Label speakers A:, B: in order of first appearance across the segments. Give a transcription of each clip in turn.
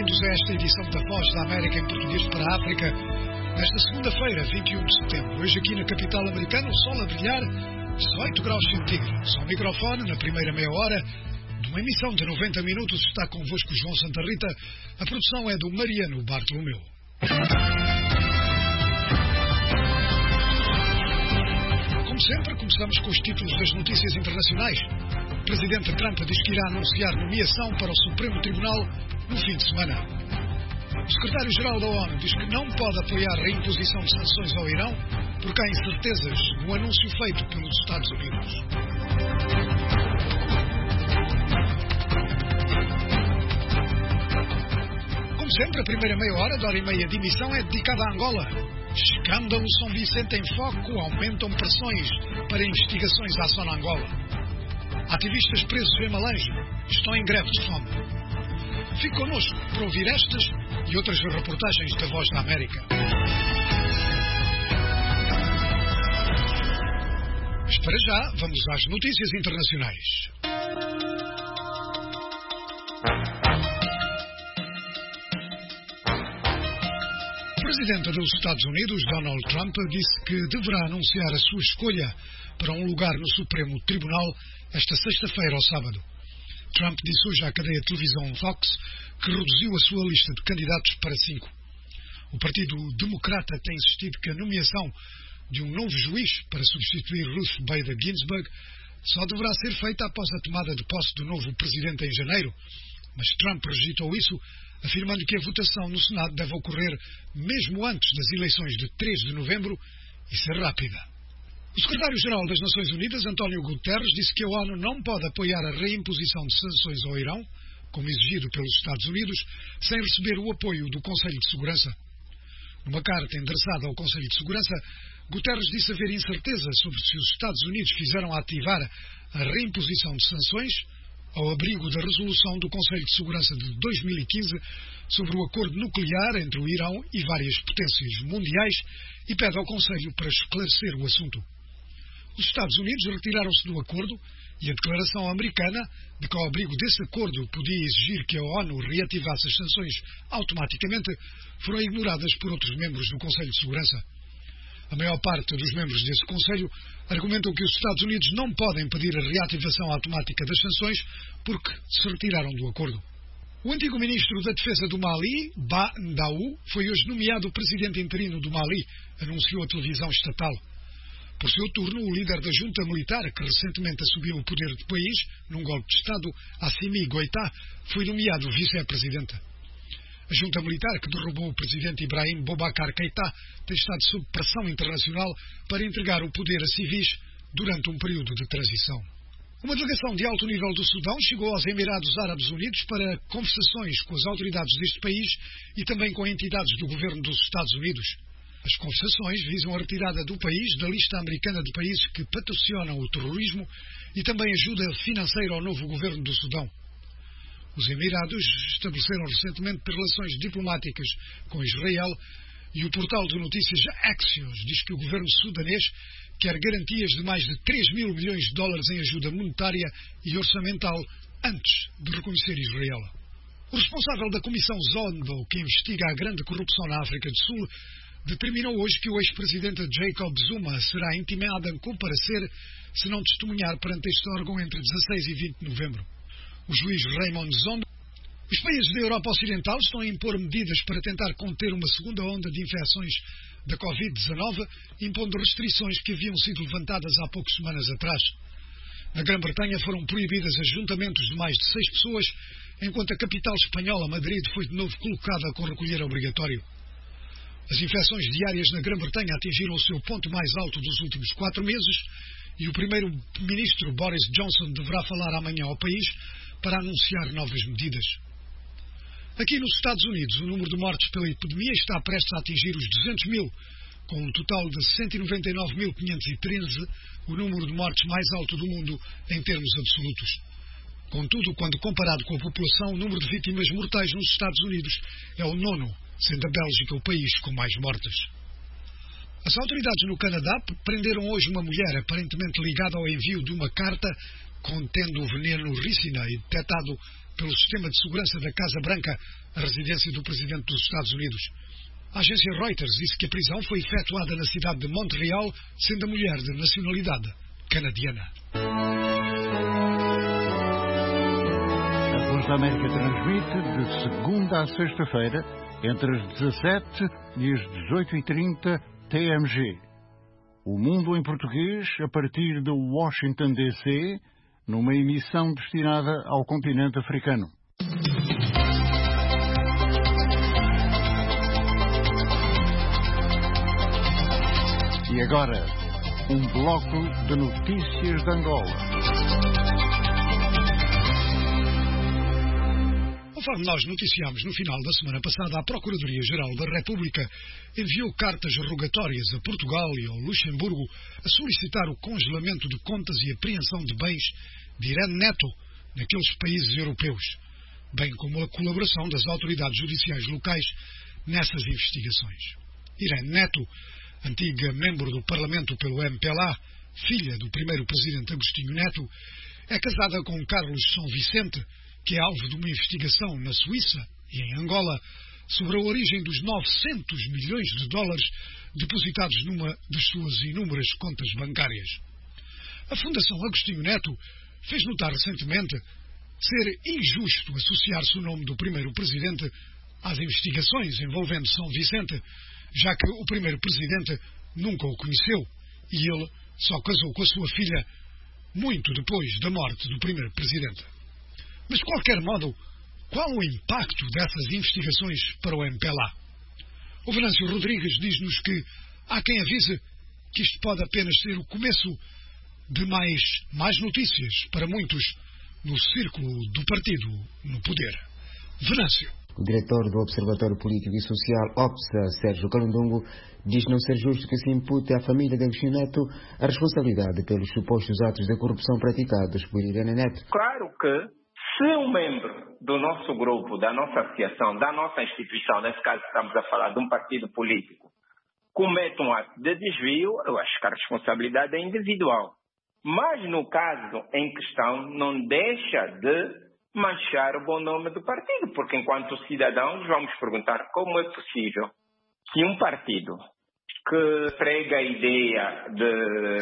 A: bem-vindos a esta edição da Voz da América em português para a África, nesta segunda-feira, 21 de setembro. Hoje aqui na capital americana, o sol a brilhar, 18 graus centígrados. Ao microfone, na primeira meia hora de uma emissão de 90 minutos, está convosco João Santa Rita. A produção é do Mariano Bartolomeu. Como sempre, começamos com os títulos das notícias internacionais. O presidente Trump diz que irá anunciar nomeação para o Supremo Tribunal no fim de semana. O secretário-geral da ONU diz que não pode apoiar a reimposição de sanções ao Irão porque há incertezas no anúncio feito pelos Estados Unidos. Como sempre, a primeira meia hora, de hora e meia de emissão, é dedicada a Angola. Escândalo São Vicente em foco, aumentam pressões para investigações à zona Angola. Ativistas presos em Malange estão em greve de fome. Fique connosco para ouvir estas e outras reportagens da Voz da América. Mas para já, vamos às notícias internacionais. O presidente dos Estados Unidos, Donald Trump, disse que deverá anunciar a sua escolha para um lugar no Supremo Tribunal esta sexta-feira ou sábado. Trump disse hoje à cadeia de televisão Fox que reduziu a sua lista de candidatos para 5. O Partido Democrata tem insistido que a nomeação de um novo juiz para substituir Ruth Bader Ginsburg só deverá ser feita após a tomada de posse do novo presidente em janeiro, mas Trump rejeitou isso, afirmando que a votação no Senado deve ocorrer mesmo antes das eleições de 3 de novembro e ser rápida. O secretário-geral das Nações Unidas, António Guterres, disse que a ONU não pode apoiar a reimposição de sanções ao Irão, como exigido pelos Estados Unidos, sem receber o apoio do Conselho de Segurança. Numa carta endereçada ao Conselho de Segurança, Guterres disse haver incerteza sobre se os Estados Unidos fizeram ativar a reimposição de sanções ao abrigo da resolução do Conselho de Segurança de 2015 sobre o acordo nuclear entre o Irão e várias potências mundiais e pede ao Conselho para esclarecer o assunto. Os Estados Unidos retiraram-se do acordo e a declaração americana de que ao abrigo desse acordo podia exigir que a ONU reativasse as sanções automaticamente foram ignoradas por outros membros do Conselho de Segurança. A maior parte dos membros desse Conselho argumentam que os Estados Unidos não podem pedir a reativação automática das sanções porque se retiraram do acordo. O antigo ministro da Defesa do Mali, Ba Ndaw, foi hoje nomeado presidente interino do Mali, anunciou a televisão estatal. Por seu turno, o líder da junta militar, que recentemente assumiu o poder do país, num golpe de Estado, Assimi Goïta, foi nomeado vice-presidente. A junta militar que derrubou o presidente Ibrahim Boubacar Keïta tem estado sob pressão internacional para entregar o poder a civis durante um período de transição. Uma delegação de alto nível do Sudão chegou aos Emirados Árabes Unidos para conversações com as autoridades deste país e também com entidades do governo dos Estados Unidos. As conversações visam a retirada do país da lista americana de países que patrocinam o terrorismo e também ajuda financeira ao novo governo do Sudão. Os Emirados estabeleceram recentemente relações diplomáticas com Israel e o portal de notícias Axios diz que o governo sudanês quer garantias de mais de 3 mil milhões de dólares em ajuda monetária e orçamental antes de reconhecer Israel. O responsável da Comissão Zondo, que investiga a grande corrupção na África do Sul, determinou hoje que o ex-presidente Jacob Zuma será intimado a comparecer se não testemunhar perante este órgão entre 16 e 20 de novembro. O juiz Raymond Zondo. Os países da Europa Ocidental estão a impor medidas para tentar conter uma segunda onda de infecções da Covid-19, impondo restrições que haviam sido levantadas há poucas semanas atrás. Na Grã-Bretanha foram proibidas ajuntamentos de mais de 6 pessoas, enquanto a capital espanhola, Madrid, foi de novo colocada com recolher obrigatório. As infecções diárias na Grã-Bretanha atingiram o seu ponto mais alto dos últimos 4 meses e o primeiro-ministro Boris Johnson deverá falar amanhã ao país para anunciar novas medidas. Aqui nos Estados Unidos, o número de mortes pela epidemia está prestes a atingir os 200 mil, com um total de 199.513, o número de mortes mais alto do mundo em termos absolutos. Contudo, quando comparado com a população, o número de vítimas mortais nos Estados Unidos é o 9º, sendo a Bélgica o país com mais mortes. As autoridades no Canadá prenderam hoje uma mulher aparentemente ligada ao envio de uma carta contendo o veneno ricina e detectado pelo sistema de segurança da Casa Branca, a residência do presidente dos Estados Unidos. A agência Reuters disse que a prisão foi efetuada na cidade de Montreal, sendo a mulher de nacionalidade canadiana.
B: A Voz da América transmite de segunda a sexta-feira, entre as 17 e as 18h30 TMG. O Mundo em Português, a partir de Washington, D.C., numa emissão destinada ao continente africano. E agora, um bloco de notícias de Angola.
A: Conforme nós noticiámos no final da semana passada, a Procuradoria-Geral da República enviou cartas rogatórias a Portugal e ao Luxemburgo a solicitar o congelamento de contas e apreensão de bens de Irene Neto naqueles países europeus, bem como a colaboração das autoridades judiciais locais nessas investigações. Irene Neto, antiga membro do Parlamento pelo MPLA, filha do primeiro presidente Agostinho Neto, é casada com Carlos São Vicente, que é alvo de uma investigação na Suíça e em Angola sobre a origem dos 900 milhões de dólares depositados numa de suas inúmeras contas bancárias. A Fundação Agostinho Neto fez notar recentemente ser injusto associar-se o nome do primeiro presidente às investigações envolvendo São Vicente, já que o primeiro presidente nunca o conheceu e ele só casou com a sua filha muito depois da morte do primeiro presidente. Mas, de qualquer modo, qual o impacto dessas investigações para o MPLA? O Venâncio Rodrigues diz-nos que há quem avise que isto pode apenas ser o começo de mais notícias para muitos no círculo do partido no poder. Venâncio.
C: O diretor do Observatório Político e Social, OPSA, Sérgio Calundungo, diz não ser justo que se impute à família de Agostinho Neto a responsabilidade pelos supostos atos de corrupção praticados por Irene Neto.
D: Claro que se um membro do nosso grupo, da nossa associação, da nossa instituição, nesse caso estamos a falar de um partido político, comete um ato de desvio, eu acho que a responsabilidade é individual. Mas no caso em questão, não deixa de manchar o bom nome do partido, porque enquanto cidadãos vamos perguntar como é possível que um partido que prega a ideia de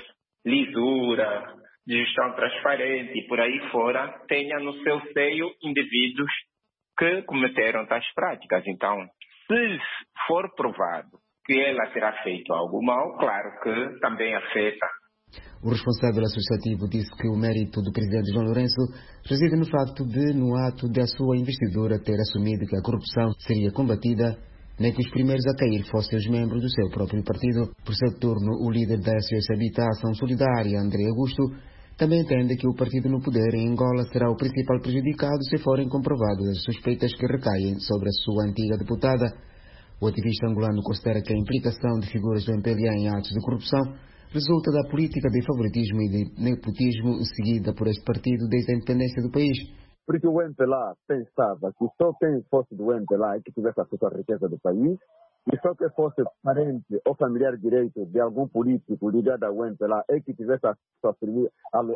D: lisura, de gestão transparente e por aí fora, tenha no seu seio indivíduos que cometeram tais práticas. Então, se for provado que ela terá feito algo mal, claro que também afeta.
C: O responsável associativo disse que o mérito do presidente João Lourenço reside no facto de, no ato da sua investidura, ter assumido que a corrupção seria combatida, nem que os primeiros a cair fossem os membros do seu próprio partido. Por seu turno, o líder da Associação Habitação Solidária, André Augusto, também entende que o partido no poder em Angola será o principal prejudicado se forem comprovadas as suspeitas que recaem sobre a sua antiga deputada. O ativista angolano considera que a implicação de figuras do MPLA em atos de corrupção resulta da política de favoritismo e de nepotismo seguida por este partido desde a independência do país.
E: Porque o MPLA pensava que só quem fosse do MPLA é que tivesse acesso à riqueza do país, e só quem fosse parente ou familiar direito de algum político ligado ao MPLA é que tivesse acesso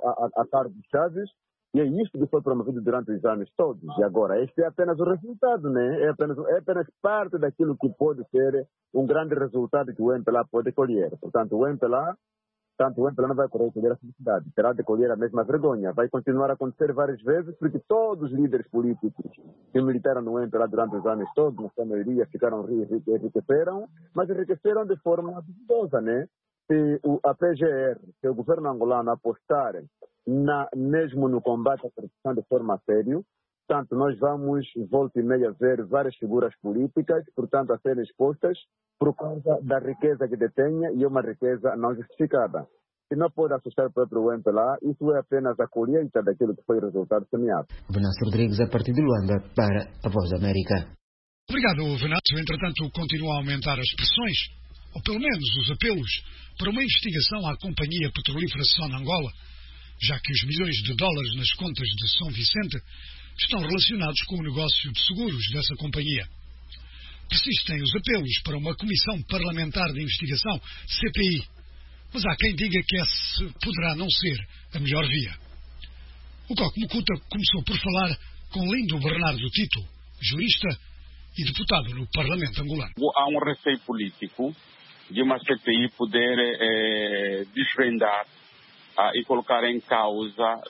E: a cargos chaves, e é isto que foi promovido durante os anos todos. E agora, este é apenas o resultado, né? É apenas parte daquilo que pode ser um grande resultado que o MPLA pode colher. Portanto, o MPLA não vai colher a felicidade, terá de colher a mesma vergonha. Vai continuar a acontecer várias vezes, porque todos os líderes políticos que militaram no MPLA durante os anos todos, na sua maioria, enriqueceram, mas enriqueceram de forma duvidosa, né? Se a PGR, se o governo angolano apostar mesmo no combate à corrupção de forma séria, portanto, nós vamos, volta e meia, ver várias figuras políticas, portanto, a serem expostas por causa da riqueza que detenha, e é uma riqueza não justificada. Se não pode assustar o próprio MPLA, isso é apenas a colheita daquilo que foi o resultado semeado.
C: Venâncio Rodrigues, a partir de Luanda, para a Voz da América.
A: Obrigado, Venâncio. Entretanto, continua a aumentar as pressões, ou pelo menos os apelos, para uma investigação à Companhia Petrolífera Son Angola, já que os milhões de dólares nas contas de São Vicente estão relacionados com o negócio de seguros dessa companhia. Persistem os apelos para uma comissão parlamentar de investigação, CPI, mas há quem diga que essa poderá não ser a melhor via. O Coque Mucuta começou por falar com Lindo Bernardo Tito, jurista e deputado no Parlamento angolano.
F: Há um receio político de uma CPI poder desvendar e colocar em causa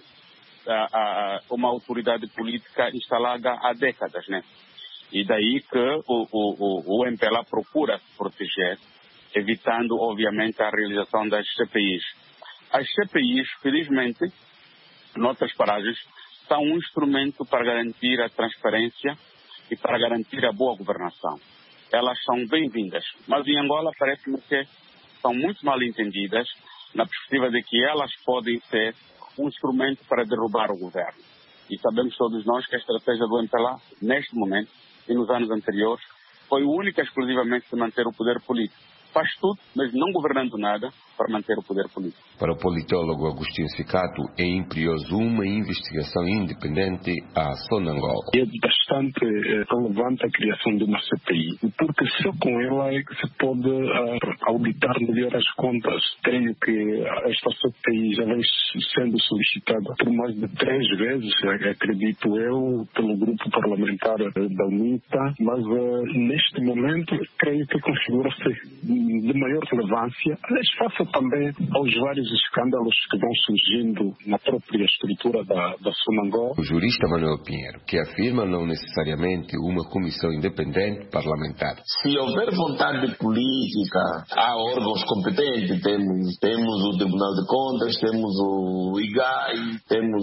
F: uma autoridade política instalada há décadas, né? E daí que o MPLA procura se proteger, evitando, obviamente, a realização das CPIs. As CPIs, felizmente, noutras paragens, são um instrumento para garantir a transparência e para garantir a boa governação. Elas são bem-vindas, mas em Angola parece-me que são muito mal entendidas na perspectiva de que elas podem ser um instrumento para derrubar o governo. E sabemos todos nós que a estratégia do MPLA, neste momento e nos anos anteriores, foi única e exclusivamente de manter o poder político. Faz tudo, mas não governando nada, para manter o poder político.
G: Para o politólogo Agostinho Cicato, é imperioso uma investigação independente à Sonangol.
H: É bastante relevante a criação de uma CPI, porque só com ela é que se pode auditar melhor as contas. Creio que esta CPI já vem sendo solicitada por mais de 3 vezes, acredito eu, pelo grupo parlamentar da UNITA, mas neste momento creio que configura-se de maior relevância, mas face também aos vários escândalos que vão surgindo na própria estrutura da Sonangol.
G: O jurista Manuel Pinheiro, que afirma não necessariamente uma comissão independente parlamentar.
I: Se houver vontade política, há órgãos competentes, temos o Tribunal de Contas, temos o IGAI, temos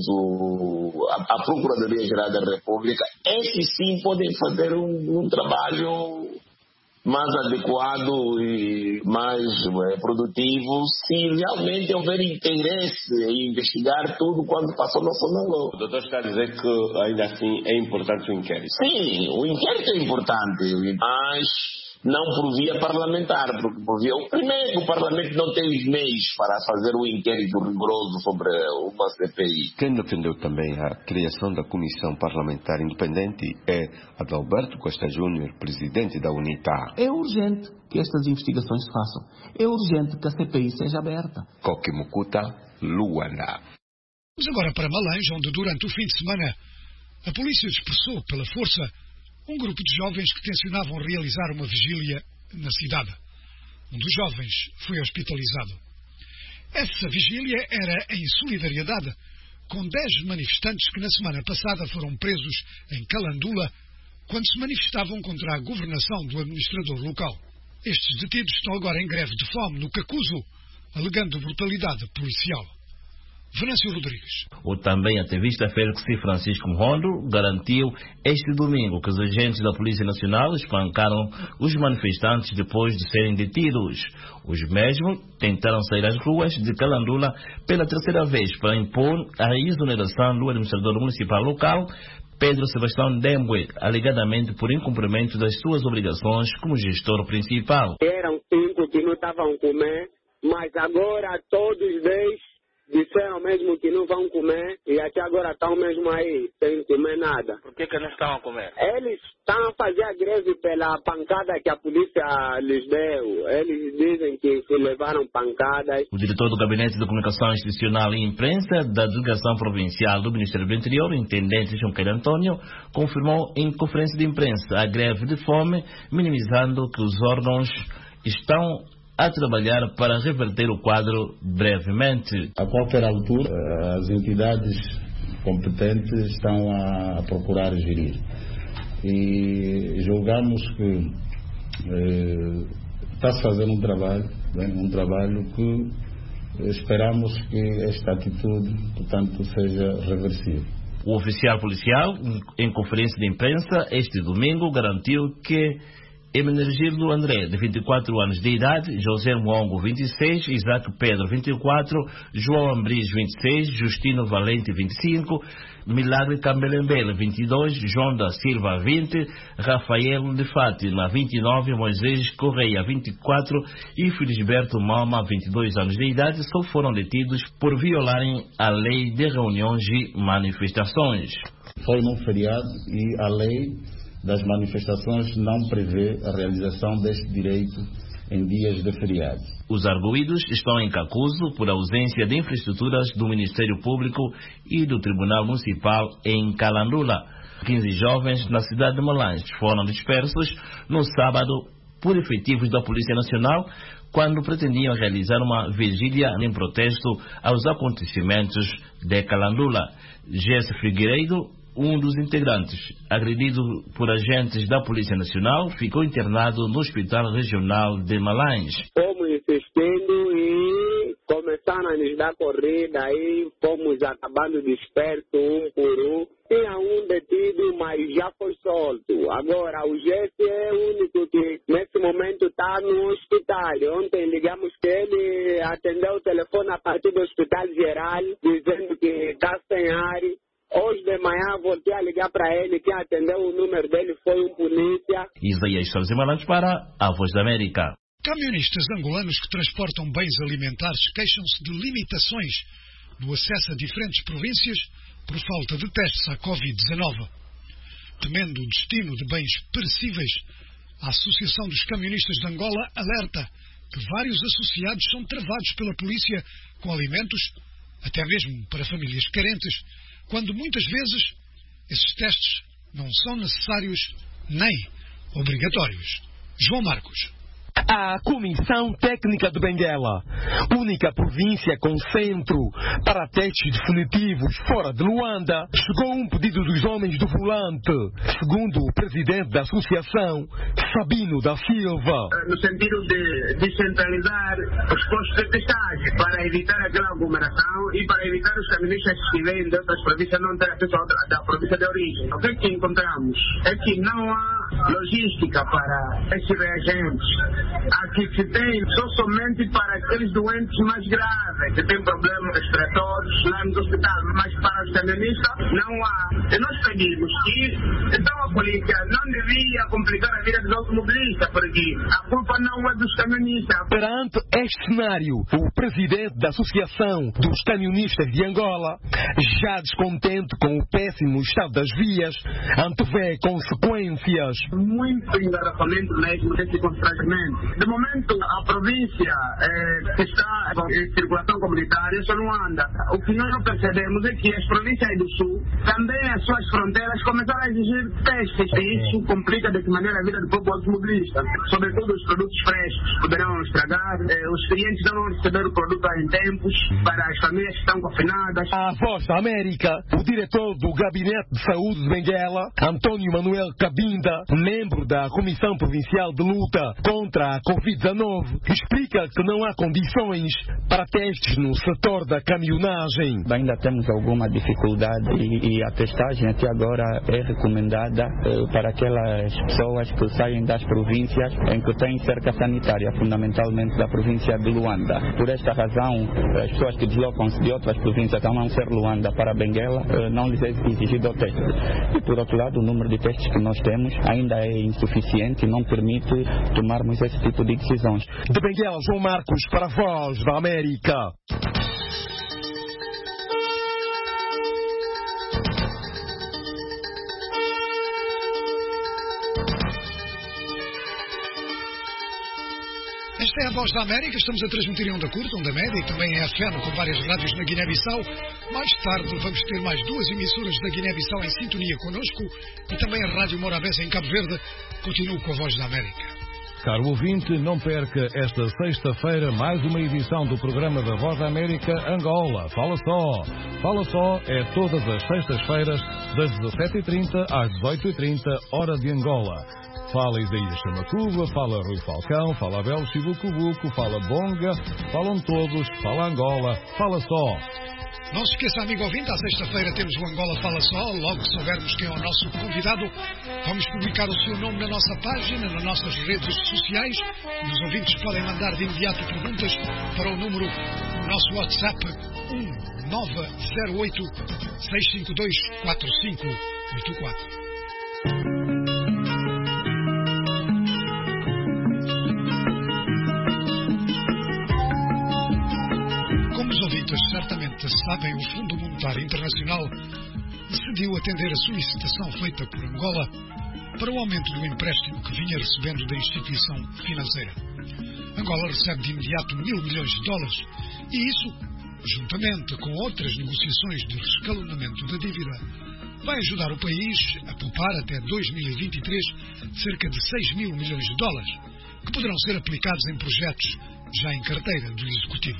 I: a Procuradoria-Geral da República. Esses sim podem fazer um trabalho mais adequado e mais produtivo, se realmente houver interesse em investigar tudo quando passou no Sonangol.
G: O doutor está a dizer que ainda assim é importante o inquérito.
I: Sim, o inquérito é importante, mas não por via parlamentar, porque por via... Primeiro, o Parlamento não tem os meios para fazer um inquérito rigoroso sobre uma CPI.
G: Quem defendeu também a criação da Comissão Parlamentar Independente é Adalberto Costa Júnior, presidente da UNITA.
J: É urgente que estas investigações se façam. É urgente que a CPI seja aberta.
G: Coquimucuta, Luanda.
A: Vamos agora para Malange, onde durante o fim de semana a polícia dispersou pela força um grupo de jovens que tencionavam realizar uma vigília na cidade. Um dos jovens foi hospitalizado. Essa vigília era em solidariedade com 10 manifestantes que na semana passada foram presos em Calandula quando se manifestavam contra a governação do administrador local. Estes detidos estão agora em greve de fome no Cacuzo, alegando brutalidade policial. Venâncio Rodrigues.
K: O também ativista Félix Francisco Rondo garantiu este domingo que os agentes da Polícia Nacional espancaram os manifestantes depois de serem detidos. Os mesmos tentaram sair às ruas de Calandula pela 3ª vez para impor a exoneração do administrador municipal local, Pedro Sebastião Dembwe, alegadamente por incumprimento das suas obrigações como gestor principal.
L: Eram 5 que não estavam a comer, mas agora todos 10 disseram mesmo que não vão comer e até agora estão mesmo aí, sem comer nada.
M: Por que não estão a comer?
L: Eles estão a fazer a greve pela pancada que a polícia lhes deu. Eles dizem que levaram pancadas.
K: O diretor do Gabinete de Comunicação Institucional e Imprensa da Delegação Provincial do Ministério do Interior, intendente Junqueira Antônio, confirmou em conferência de imprensa a greve de fome, minimizando que os órgãos estão a trabalhar para reverter o quadro brevemente.
N: A qualquer altura, as entidades competentes estão a procurar gerir. E julgamos que está-se fazendo um trabalho que esperamos que esta atitude, portanto, seja reversível.
K: O oficial policial, em conferência de imprensa este domingo, garantiu que Emenegildo André, de 24 anos de idade, José Mwongo, 26, Isaac Pedro, 24, João Ambris, 26, Justino Valente, 25, Milagre Cambelembele, 22, João da Silva, 20, Rafael de Fátima, 29, Moisés Correia, 24 e Felisberto Malma, 22 anos de idade, só foram detidos por violarem a lei de reuniões e manifestações.
N: Foi num feriado e a lei das manifestações não prevê a realização deste direito em dias de feriado.
K: Os arguidos estão em Cacuzo por ausência de infraestruturas do Ministério Público e do Tribunal Municipal em Calandula. 15 jovens na cidade de Malange foram dispersos no sábado por efetivos da Polícia Nacional quando pretendiam realizar uma vigília em protesto aos acontecimentos de Calandula. Jesse Figueiredo, um dos integrantes, agredido por agentes da Polícia Nacional, ficou internado no Hospital Regional de Malange.
L: Fomos insistindo e começaram a nos dar corrida, aí fomos acabando dispersos um por um. Tinha um detido, mas já foi solto. Agora, o Jesse é o único que nesse momento está no hospital. Ontem ligamos que ele atendeu o telefone a partir do Hospital Geral, dizendo que está sem ar. Hoje de manhã voltei a ligar para ele, quem atendeu o número dele foi um polícia.
K: Isaías Soares Malange para a Voz da América.
A: Camionistas angolanos que transportam bens alimentares queixam-se de limitações no acesso a diferentes províncias por falta de testes à Covid-19. Temendo o destino de bens perecíveis, a Associação dos Camionistas de Angola alerta que vários associados são travados pela polícia com alimentos, até mesmo para famílias carentes, quando muitas vezes esses testes não são necessários nem obrigatórios. João Marcos.
M: A Comissão Técnica de Benguela, única província com centro para testes definitivos fora de Luanda, chegou um pedido dos homens do volante, segundo o presidente da associação, Sabino da Silva.
O: No sentido de descentralizar os postos de testagem, para evitar aquela aglomeração e para evitar os camionistas que vêm de outras províncias não ter acesso da província de origem. O que encontramos é que não há logística para esses reagentes. Aqui se tem somente para aqueles doentes mais graves, que têm problemas respiratórios lá no hospital, mas para os camionistas não há. E nós pedimos que, então a polícia não devia complicar a vida dos automobilistas, porque a culpa não é dos camionistas.
M: Perante este cenário, o presidente da Associação dos Camionistas de Angola, já descontente com o péssimo estado das vias, antevê consequências.
O: Muito engarrafamento mesmo desse constrangimento. De momento, a província que está em circulação comunitária só não anda. O que nós não percebemos é que as províncias do Sul, também as suas fronteiras, começaram a exigir testes. E isso complica de que maneira a vida do próprio automobilista. Sobretudo os produtos frescos poderão estragar. Os clientes não vão receber o produto em tempos para as famílias que estão confinadas.
M: A Voz da América, o diretor do Gabinete de Saúde de Benguela, Antônio Manuel Cabinda, membro da Comissão Provincial de Luta contra a Covid-19, explica que não há condições para testes no setor da caminhonagem.
P: Ainda temos alguma dificuldade e a testagem até agora é recomendada para aquelas pessoas que saem das províncias em que têm cerca sanitária, fundamentalmente da província de Luanda. Por esta razão, as pessoas que deslocam-se de outras províncias a não ser Luanda para Benguela, não lhes é exigido o teste. E por outro lado, o número de testes que nós temos ainda é insuficiente e não permite tomarmos esse tipo de decisões.
M: De Benguela, João Marcos para a Voz da América.
A: Esta é a Voz da América, estamos a transmitir em onda curta, onda média e também em FM com várias rádios na Guiné-Bissau. Mais tarde vamos ter mais 2 emissoras da Guiné-Bissau em sintonia connosco e também a Rádio Morabeza em Cabo Verde. Continuo com a Voz da América.
Q: Caro ouvinte, não perca esta sexta-feira mais uma edição do programa da Voz da América Angola. Fala Só. Fala Só é todas as sextas-feiras das 17h30 às 18h30, hora de Angola. Fala Isaías Chamacuba, fala Rui Falcão, fala Abel Chibucubuco, fala Bonga, falam todos, fala Angola, fala Só.
A: Não se esqueça, amigo ouvinte, à sexta-feira temos o Angola Fala Só. Logo que soubermos quem é o nosso convidado, vamos publicar o seu nome na nossa página, nas nossas redes sociais. E os ouvintes podem mandar de imediato perguntas para o número do nosso WhatsApp 1908 652 4584. Certamente sabem, o Fundo Monetário Internacional decidiu atender a solicitação feita por Angola para o aumento do empréstimo que vinha recebendo da instituição financeira. Angola recebe de imediato $1.000 milhões e isso, juntamente com outras negociações de rescalonamento da dívida, vai ajudar o país a poupar até 2023 cerca de 6 mil milhões de dólares, que poderão ser aplicados em projetos já em carteira do Executivo.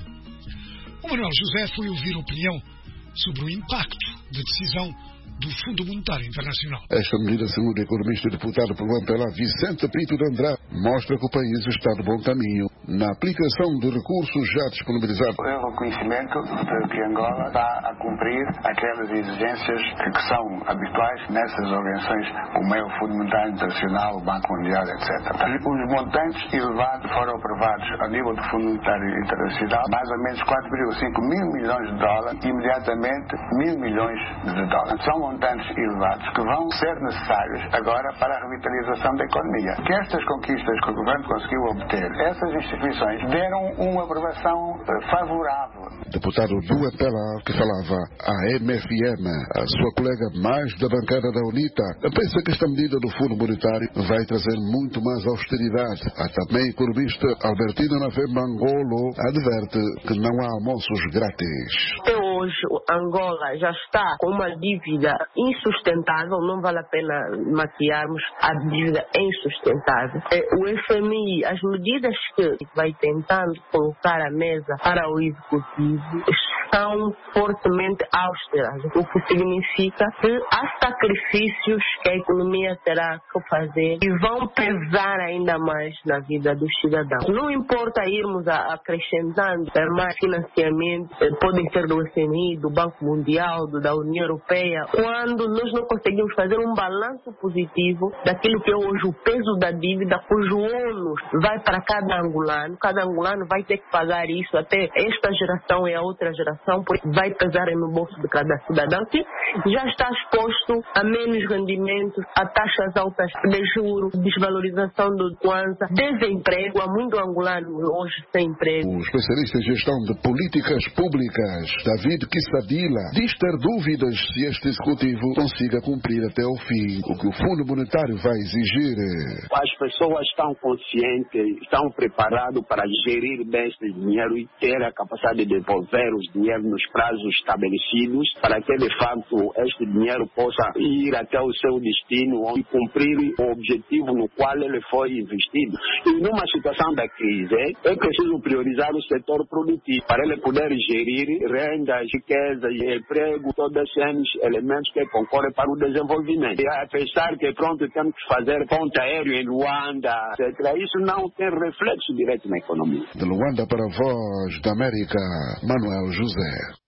A: O Manuel José foi ouvir a opinião sobre o impacto da decisão do Fundo Monetário Internacional.
R: Esta medida, segundo o economista e deputado pelo MPLA Vicente Pinto de Andrade, mostra que o país está de bom caminho na aplicação de recursos já disponibilizados.
S: É o reconhecimento de que Angola está a cumprir aquelas exigências que são habituais nessas organizações como é o Fundo Monetário Internacional, o Banco Mundial, etc. Os montantes elevados foram aprovados a nível do Fundo Monetário Internacional, mais ou menos 4,5 mil milhões de dólares, imediatamente 1.000 milhões de dólares. São montantes elevados que vão ser necessários agora para a revitalização da economia. Que estas conquistas que o governo conseguiu obter, essas instituições deram uma aprovação favorável.
R: Deputado do MPLA que falava à MFM, a sua colega mais da bancada da UNITA, pensa que esta medida do Fundo Monetário vai trazer muito mais austeridade. A também economista Albertina Navemba Angolo adverte que não há almoços grátis.
T: Até hoje, Angola já está com uma dívida insustentável, não vale a pena maquiarmos a dívida insustentável. O FMI, as medidas que vai tentando colocar à mesa para o Executivo são fortemente austeras, o que significa que há sacrifícios que a economia terá que fazer e vão pesar ainda mais na vida dos cidadãos. Não importa irmos acrescentando mais financiamento, podem ser do FMI, do Banco Mundial, da União Europeia, quando nós não conseguimos fazer um balanço positivo daquilo que é hoje o peso da dívida, cujo ônus vai para cada angolano vai ter que pagar isso até esta geração e a outra geração, porque vai pesar no bolso de cada cidadão que já está exposto a menos rendimentos, a taxas altas de juros, desvalorização do Kwanza, desemprego. Há muito angolano hoje sem emprego.
R: O especialista em gestão de políticas públicas, David Kissadila, diz ter dúvidas se este executivo consiga cumprir até o fim o que o Fundo Monetário vai exigir.
L: As pessoas estão conscientes, estão preparadas para gerir bem este dinheiro e ter a capacidade de devolver os dinheiros nos prazos estabelecidos, para que de facto este dinheiro possa ir até o seu destino e cumprir o objetivo no qual ele foi investido. E numa situação da crise, é preciso priorizar o setor produtivo para ele poder gerir rendas, riquezas, emprego, todos esses elementos que concorrem para o desenvolvimento. E apesar que pronto temos que fazer ponte aéreo em Luanda, etc., isso não tem reflexo direto na economia.
R: De Luanda para a Voz da América, Manuel José.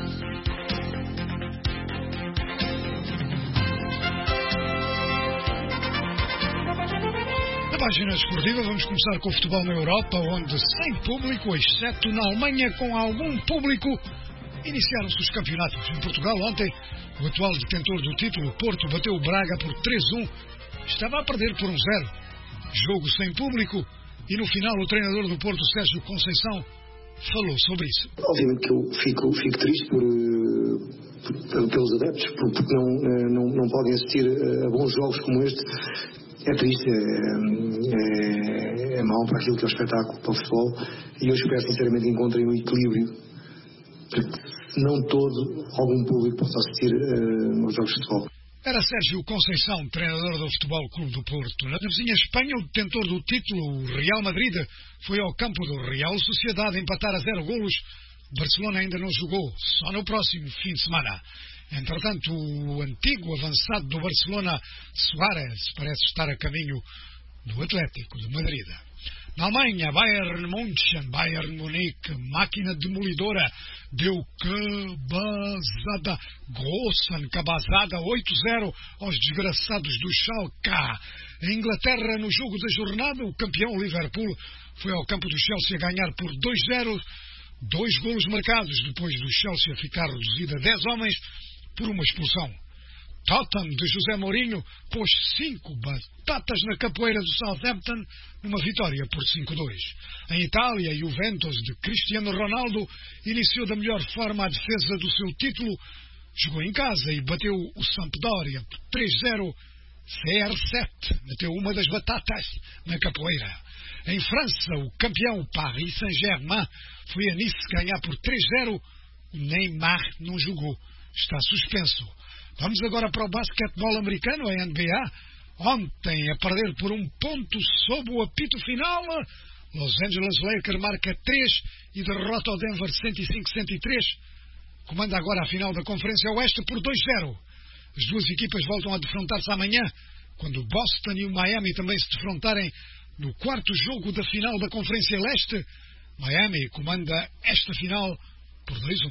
A: Na página esportiva vamos começar com o futebol na Europa, onde sem público, exceto na Alemanha com algum público, iniciaram-se os campeonatos. Em Portugal ontem, o atual detentor do título, Porto, bateu o Braga por 3-1. Estava a perder por 1-0. Jogo sem público e no final o treinador do Porto, Sérgio Conceição, falou sobre isso.
U: Obviamente que eu fico triste pelos adeptos, porque não podem assistir a bons jogos como este. É triste, é mau para aquilo que é o espetáculo, para o futebol, e eu espero sinceramente que encontrem um equilíbrio para que não algum público possa assistir aos jogos de futebol.
A: Era Sérgio Conceição, treinador do Futebol Clube do Porto. Na vizinha Espanha, o detentor do título, o Real Madrid, foi ao campo do Real Sociedade empatar a 0 golos. Barcelona ainda não jogou, só no próximo fim de semana. Entretanto, o antigo avançado do Barcelona, Suárez, parece estar a caminho do Atlético de Madrid. Na Alemanha, Bayern München, Bayern Munique, máquina demolidora, deu cabazada 8-0 aos desgraçados do Schalke. Em Inglaterra, no jogo da jornada, o campeão Liverpool foi ao campo do Chelsea a ganhar por 2-0, 2 golos marcados depois do Chelsea ficar reduzido a 10 homens por uma expulsão. Tottenham de José Mourinho pôs 5 batatas na capoeira do Southampton numa vitória por 5-2. Em Itália, Juventus de Cristiano Ronaldo iniciou da melhor forma a defesa do seu título, jogou em casa e bateu o Sampdoria por 3-0. CR7 meteu uma das batatas na capoeira. Em França, o campeão Paris Saint-Germain foi a Nice ganhar por 3-0. O Neymar não jogou, está suspenso. Vamos agora para o basquetebol americano, a NBA. Ontem, a perder por 1 ponto sob o apito final, Los Angeles Lakers marca 3 e derrota o Denver 105-103. Comanda agora a final da Conferência Oeste por 2-0. As duas equipas voltam a defrontar-se amanhã, quando o Boston e o Miami também se defrontarem no quarto jogo da final da Conferência Leste. Miami comanda esta final por 2-1.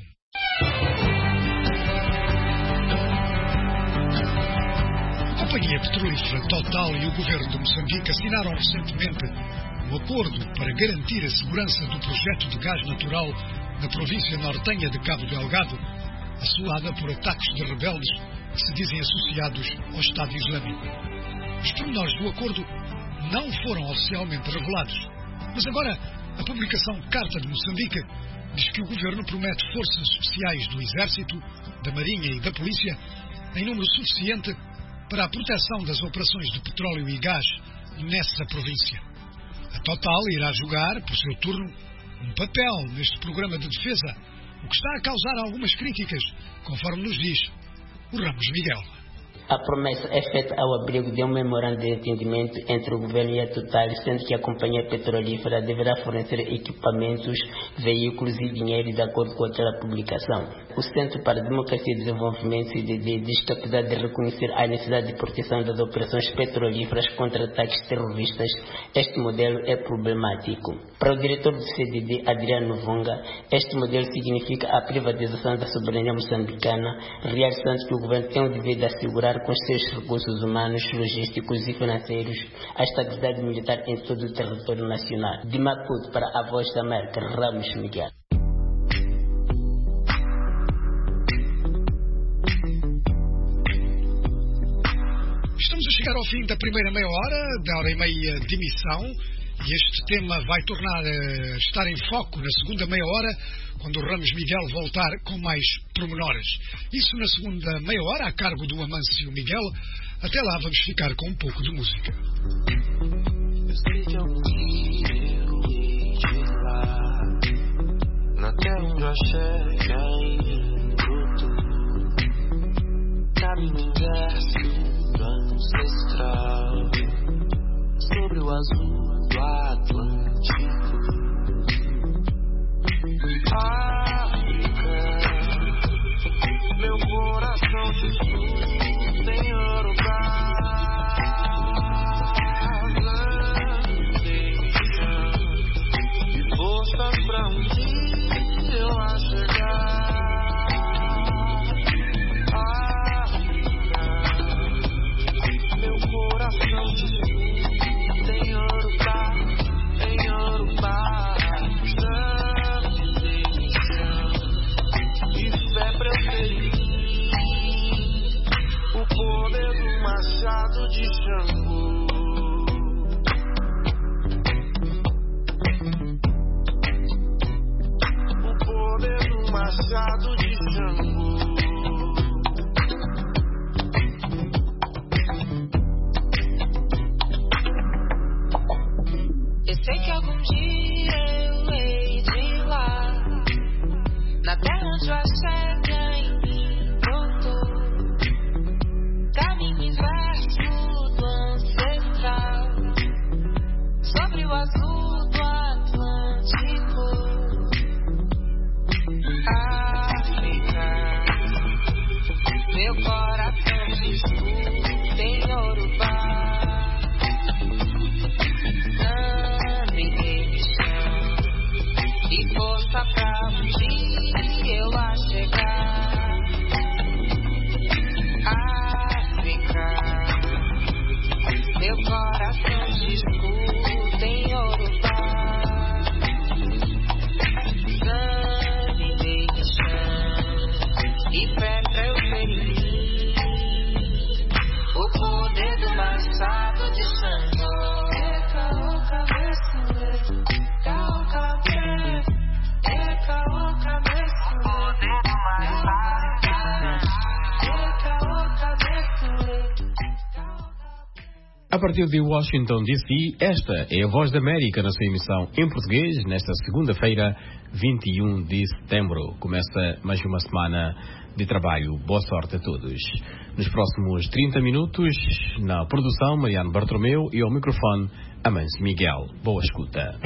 A: A Companhia Petrolífera Total e o Governo de Moçambique assinaram recentemente um acordo para garantir a segurança do projeto de gás natural na província nortenha de Cabo Delgado, assolada por ataques de rebeldes que se dizem associados ao Estado Islâmico. Os pormenores do acordo não foram oficialmente revelados, mas agora a publicação Carta de Moçambique diz que o governo promete forças especiais do Exército, da Marinha e da Polícia em número suficiente para a proteção das operações de petróleo e gás nessa província. A Total irá jogar, por seu turno, um papel neste programa de defesa, o que está a causar algumas críticas, conforme nos diz o Ramos Miguel.
B: A promessa é feita ao abrigo de um memorando de entendimento entre o governo e a Total, sendo que a companhia petrolífera deverá fornecer equipamentos, veículos e dinheiro de acordo com aquela publicação. O Centro para a Democracia e Desenvolvimento, CDD, diz que apesar de reconhecer a necessidade de proteção das operações petrolíferas contra ataques terroristas, este modelo é problemático. Para o diretor do CDD, Adriano Vunga, este modelo significa a privatização da soberania moçambicana, realçando que o governo tem o dever de assegurar com os seus recursos humanos, logísticos e financeiros a estabilidade militar em todo o território nacional. De Maputo para a Voz da América, Ramos Miguel.
A: Estamos a chegar ao fim da primeira meia hora, da hora e meia de emissão, e este tema vai tornar a estar em foco na segunda meia hora, quando o Ramos Miguel voltar com mais pormenores. Isso na segunda meia hora, a cargo do Amâncio Miguel. Até lá vamos ficar com um pouco de música.
V: Eu sei que algum dia eu hei de lá, na terra onde eu chega em bruto, cabe no inverso ancestral, sobre o azul do Atlântico. África, meu coração te escuta em Yorubá. E forças pra um dia eu a chegar. África, meu coração te escuta em Yorubá, em Yorubá. O poder do machado de Xangô. O poder do machado de Xangô.
W: Eu sei que algum dia eu hei de lá, na terra onde a chega em mim brotou, caminho inverso do ancestral, sobre o azul do Atlântico. África, meu coração te escuta em Yorubá. Ninguém me chama e força pra um dia eu a chegar.
C: A partir de Washington, D.C., esta é a Voz da América na sua emissão em português, nesta segunda-feira, 21 de setembro. Começa mais uma semana de trabalho. Boa sorte a todos. Nos próximos 30 minutos, na produção, Mariano Bartolomeu e ao microfone, Amâncio Miguel. Boa escuta.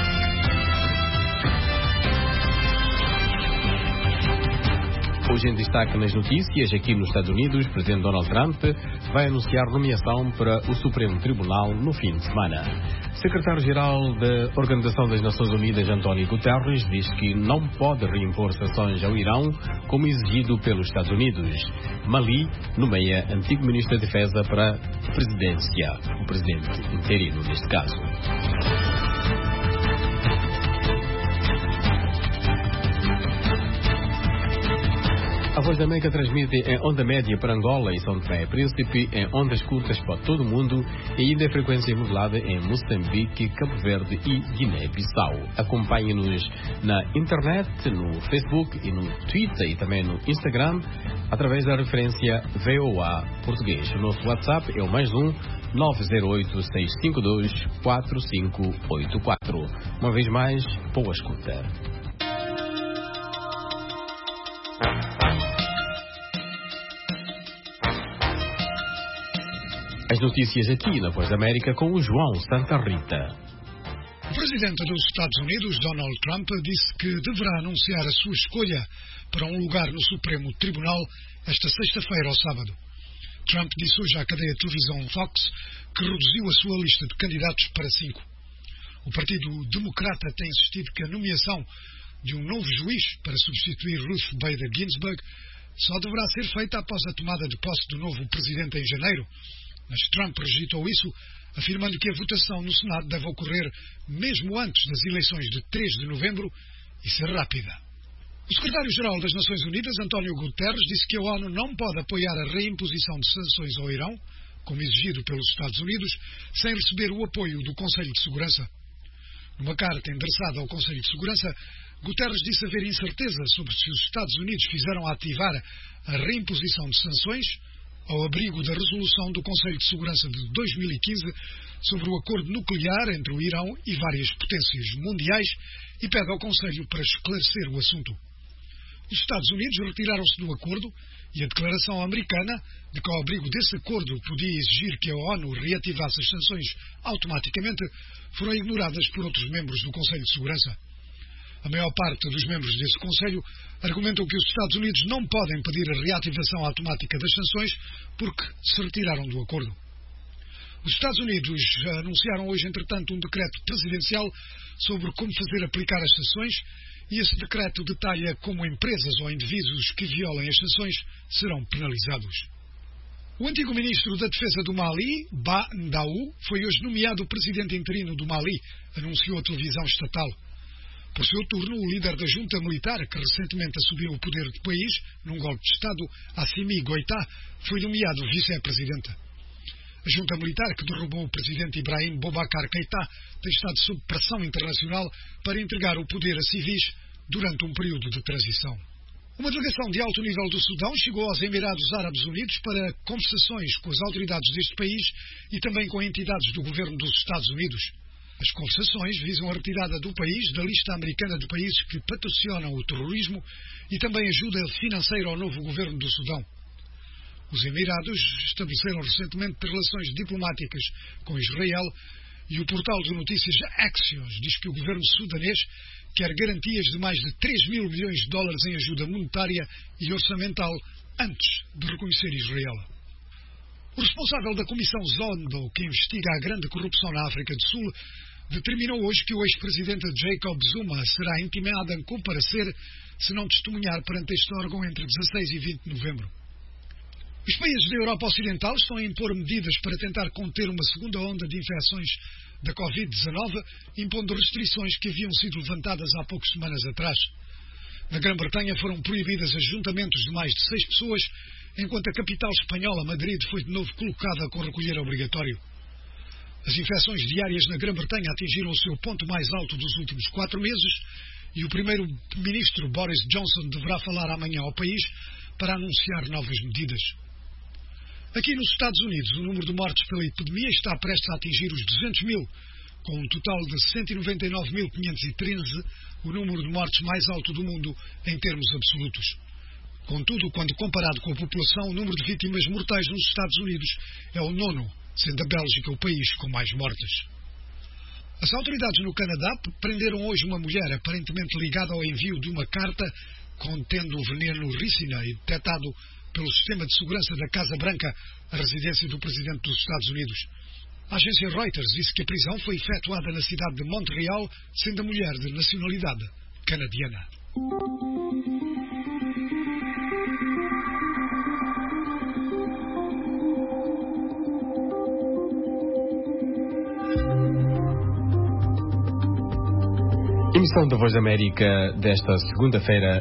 C: Hoje em destaque nas notícias, aqui nos Estados Unidos, o presidente Donald Trump vai anunciar nomeação para o Supremo Tribunal no fim de semana. Secretário-Geral da Organização das Nações Unidas, António Guterres, diz que não pode reimpor sanções ao Irão, como exigido pelos Estados Unidos. Mali nomeia antigo ministro da Defesa para a presidência, o presidente interino neste caso. A Voz da América transmite em onda média para Angola e São Tomé e Príncipe, em ondas curtas para todo o mundo e ainda em frequência modulada em Moçambique, Cabo Verde e Guiné-Bissau. Acompanhe-nos na internet, no Facebook e no Twitter e também no Instagram, através da referência VOA Português. O nosso WhatsApp é o +1 908-652-4584. Uma vez mais, boa escuta. As notícias aqui na Voz da América com o João Santa Rita.
A: O presidente dos Estados Unidos, Donald Trump, disse que deverá anunciar a sua escolha para um lugar no Supremo Tribunal esta sexta-feira ou sábado. Trump disse hoje à cadeia de televisão Fox que reduziu a sua lista de candidatos para 5. O Partido Democrata tem insistido que a nomeação de um novo juiz para substituir Ruth Bader Ginsburg só deverá ser feita após a tomada de posse do novo presidente em janeiro. Mas Trump rejeitou isso, afirmando que a votação no Senado deve ocorrer mesmo antes das eleições de 3 de novembro e ser rápida. O secretário-geral das Nações Unidas, António Guterres, disse que a ONU não pode apoiar a reimposição de sanções ao Irão, como exigido pelos Estados Unidos, sem receber o apoio do Conselho de Segurança. Numa carta endereçada ao Conselho de Segurança, Guterres disse haver incerteza sobre se os Estados Unidos fizeram ativar a reimposição de sanções ao abrigo da resolução do Conselho de Segurança de 2015 sobre o acordo nuclear entre o Irão e várias potências mundiais e pede ao Conselho para esclarecer o assunto. Os Estados Unidos retiraram-se do acordo e a declaração americana de que ao abrigo desse acordo podia exigir que a ONU reativasse as sanções automaticamente foram ignoradas por outros membros do Conselho de Segurança. A maior parte dos membros desse Conselho argumentam que os Estados Unidos não podem pedir a reativação automática das sanções porque se retiraram do acordo. Os Estados Unidos anunciaram hoje, entretanto, um decreto presidencial sobre como fazer aplicar as sanções e esse decreto detalha como empresas ou indivíduos que violem as sanções serão penalizados. O antigo ministro da Defesa do Mali, Ba Ndaw, foi hoje nomeado presidente interino do Mali, anunciou a televisão estatal. Por seu turno, o líder da junta militar, que recentemente assumiu o poder do país, num golpe de Estado, Assimi Goïta, foi nomeado vice-presidente. A junta militar, que derrubou o presidente Ibrahim Boubacar Keïta, tem estado sob pressão internacional para entregar o poder a civis durante um período de transição. Uma delegação de alto nível do Sudão chegou aos Emirados Árabes Unidos para conversações com as autoridades deste país e também com entidades do governo dos Estados Unidos. As conversações visam a retirada do país da lista americana de países que patrocinam o terrorismo e também ajuda financeira ao novo governo do Sudão. Os Emirados estabeleceram recentemente relações diplomáticas com Israel e o portal de notícias Axios diz que o governo sudanês quer garantias de mais de 3 mil milhões de dólares em ajuda monetária e orçamental antes de reconhecer Israel. O responsável da Comissão Zondo, que investiga a grande corrupção na África do Sul, determinou hoje que o ex-presidente Jacob Zuma será intimado a comparecer se não testemunhar perante este órgão entre 16 e 20 de novembro. Os países da Europa Ocidental estão a impor medidas para tentar conter uma segunda onda de infecções da Covid-19, impondo restrições que haviam sido levantadas há poucas semanas atrás. Na Grã-Bretanha foram proibidas ajuntamentos de mais de 6 pessoas, enquanto a capital espanhola, Madrid, foi de novo colocada com recolher obrigatório. As infecções diárias na Grã-Bretanha atingiram o seu ponto mais alto dos últimos 4 meses e o primeiro-ministro Boris Johnson deverá falar amanhã ao país para anunciar novas medidas. Aqui nos Estados Unidos, o número de mortes pela epidemia está prestes a atingir os 200 mil, com um total de 199.513, o número de mortes mais alto do mundo em termos absolutos. Contudo, quando comparado com a população, o número de vítimas mortais nos Estados Unidos é o 9º, sendo a Bélgica o país com mais mortes. As autoridades no Canadá prenderam hoje uma mulher aparentemente ligada ao envio de uma carta contendo o veneno ricina e detectado pelo sistema de segurança da Casa Branca, a residência do presidente dos Estados Unidos. A agência Reuters disse que a prisão foi efetuada na cidade de Montreal, sendo a mulher de nacionalidade canadiana.
C: Emissão da Voz da América desta segunda-feira,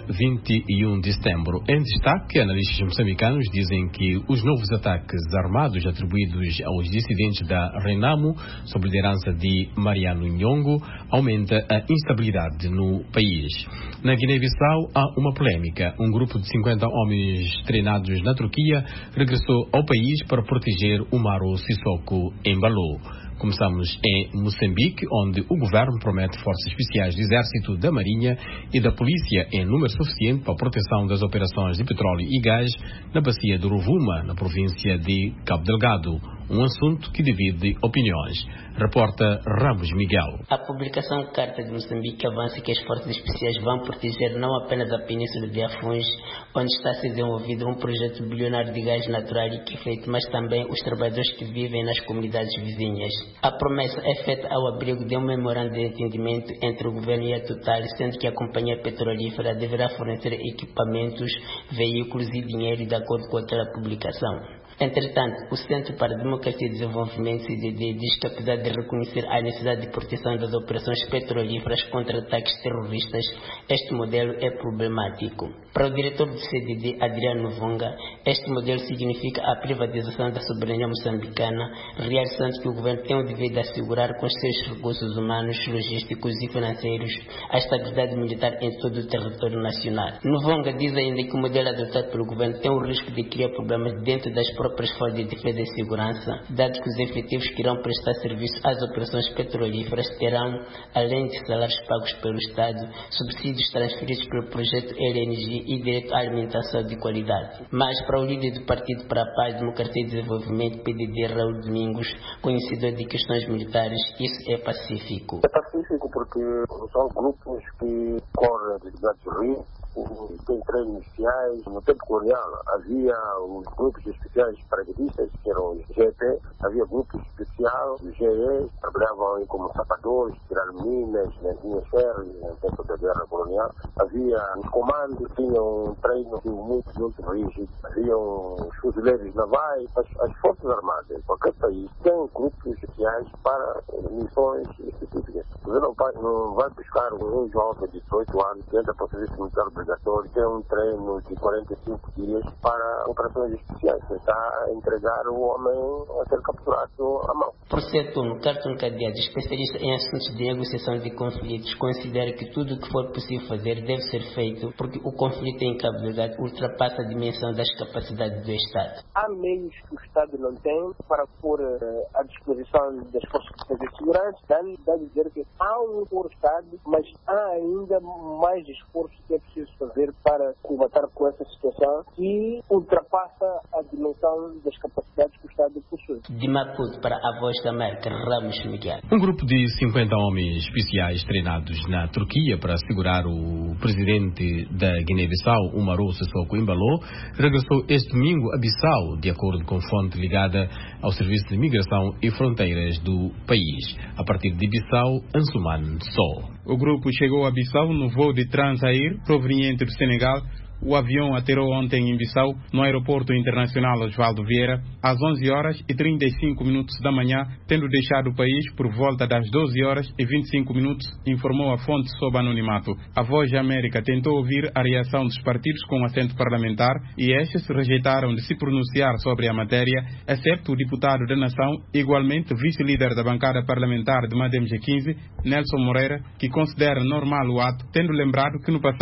C: 21 de setembro. Em destaque, analistas moçambicanos dizem que os novos ataques armados atribuídos aos dissidentes da Renamo, sob liderança de Mariano Nhongo, aumenta a instabilidade no país. Na Guiné-Bissau há uma polémica. Um grupo de 50 homens treinados na Turquia regressou ao país para proteger o Maro Sissoko Embalo. Começamos em Moçambique, onde o governo promete forças especiais do Exército, da Marinha e da Polícia em número suficiente para a proteção das operações de petróleo e gás na bacia do Rovuma, na província de Cabo Delgado. Um assunto que divide opiniões. Reporta Ramos Miguel.
B: A publicação Carta de Moçambique avança que as forças especiais vão proteger não apenas a Península de Afuns, onde está a ser desenvolvido um projeto bilionário de gás natural e liquefeito, mas também os trabalhadores que vivem nas comunidades vizinhas. A promessa é feita ao abrigo de um memorando de entendimento entre o governo e a Total, sendo que a companhia petrolífera deverá fornecer equipamentos, veículos e dinheiro de acordo com aquela publicação. Entretanto, o Centro para a Democracia e Desenvolvimento, CDD, diz que apesar de reconhecer a necessidade de proteção das operações petrolíferas contra ataques terroristas, este modelo é problemático. Para o diretor do CDD, Adriano Vonga, este modelo significa a privatização da soberania moçambicana, realçando que o governo tem o dever de assegurar com os seus recursos humanos, logísticos e financeiros a estabilidade militar em todo o território nacional. Vonga diz ainda que o modelo adotado pelo governo tem o risco de criar problemas dentro das próprias forças de defesa e segurança, dado que os efetivos que irão prestar serviço às operações petrolíferas terão, além de salários pagos pelo Estado, subsídios transferidos pelo projeto LNG e direito à alimentação de qualidade. Mas para o líder do Partido para a Paz, Democracia e Desenvolvimento, PDD, Raul Domingos, conhecedor de questões militares, isso é pacífico.
D: É pacífico porque são grupos que correm atividades de risco, tem treinos iniciais. No tempo colonial havia os grupos especiais paraquedistas, que eram os GEP, havia grupos especiais, os GE, trabalhavam como sapadores, tiraram minas, nas linhas férreas, no tempo da guerra colonial. Havia os comandos, tinham um treino muito rígido, havia os fuzileiros navais, as forças armadas. Qualquer país tem grupos especiais para missões específicas. Você não vai buscar um jovem de 18 anos que entra para o serviço militar obrigatório, tem um treino de 45 dias para operações especiais. Você está a entregar o homem a ser capturado à mão.
B: Por certo, Carton Cadeado, especialista em assuntos de negociação de conflitos, considera que tudo o que for possível fazer deve ser feito, porque o conflito em Cabo Delgado ultrapassa a dimensão das capacidades do Estado.
D: Há meios que o Estado não tem para pôr à disposição das forças de defesa e segurança. Dá a dizer que há um Estado, mas há ainda mais esforço que é preciso fazer para combater com essa situação que ultrapassa a dimensão das capacidades que o Estado possui.
B: De Maputo para a Voz da América, Ramos Miguel.
C: Um grupo de 50 homens especiais treinados na Turquia para assegurar o presidente da Guiné-Bissau, o Maro Sissoko Embalo, regressou este domingo a Bissau, de acordo com fonte ligada ao Serviço de Migração e Fronteiras do país. A partir de Bissau, Ansuman Só.
E: O grupo chegou a Bissau no voo de Transair, proveniente do Senegal. O avião aterrou ontem em Bissau, no aeroporto internacional Osvaldo Vieira, às 11 horas e 35 minutos da manhã, tendo deixado o país por volta das 12 horas e 25 minutos, informou a fonte sob anonimato. A Voz da América tentou ouvir a reação dos partidos com assento parlamentar e estes rejeitaram de se pronunciar sobre a matéria, excepto o deputado da Nação, igualmente vice-líder da bancada parlamentar de Madem G15, Nelson Moreira, que considera normal o ato, tendo lembrado que no passado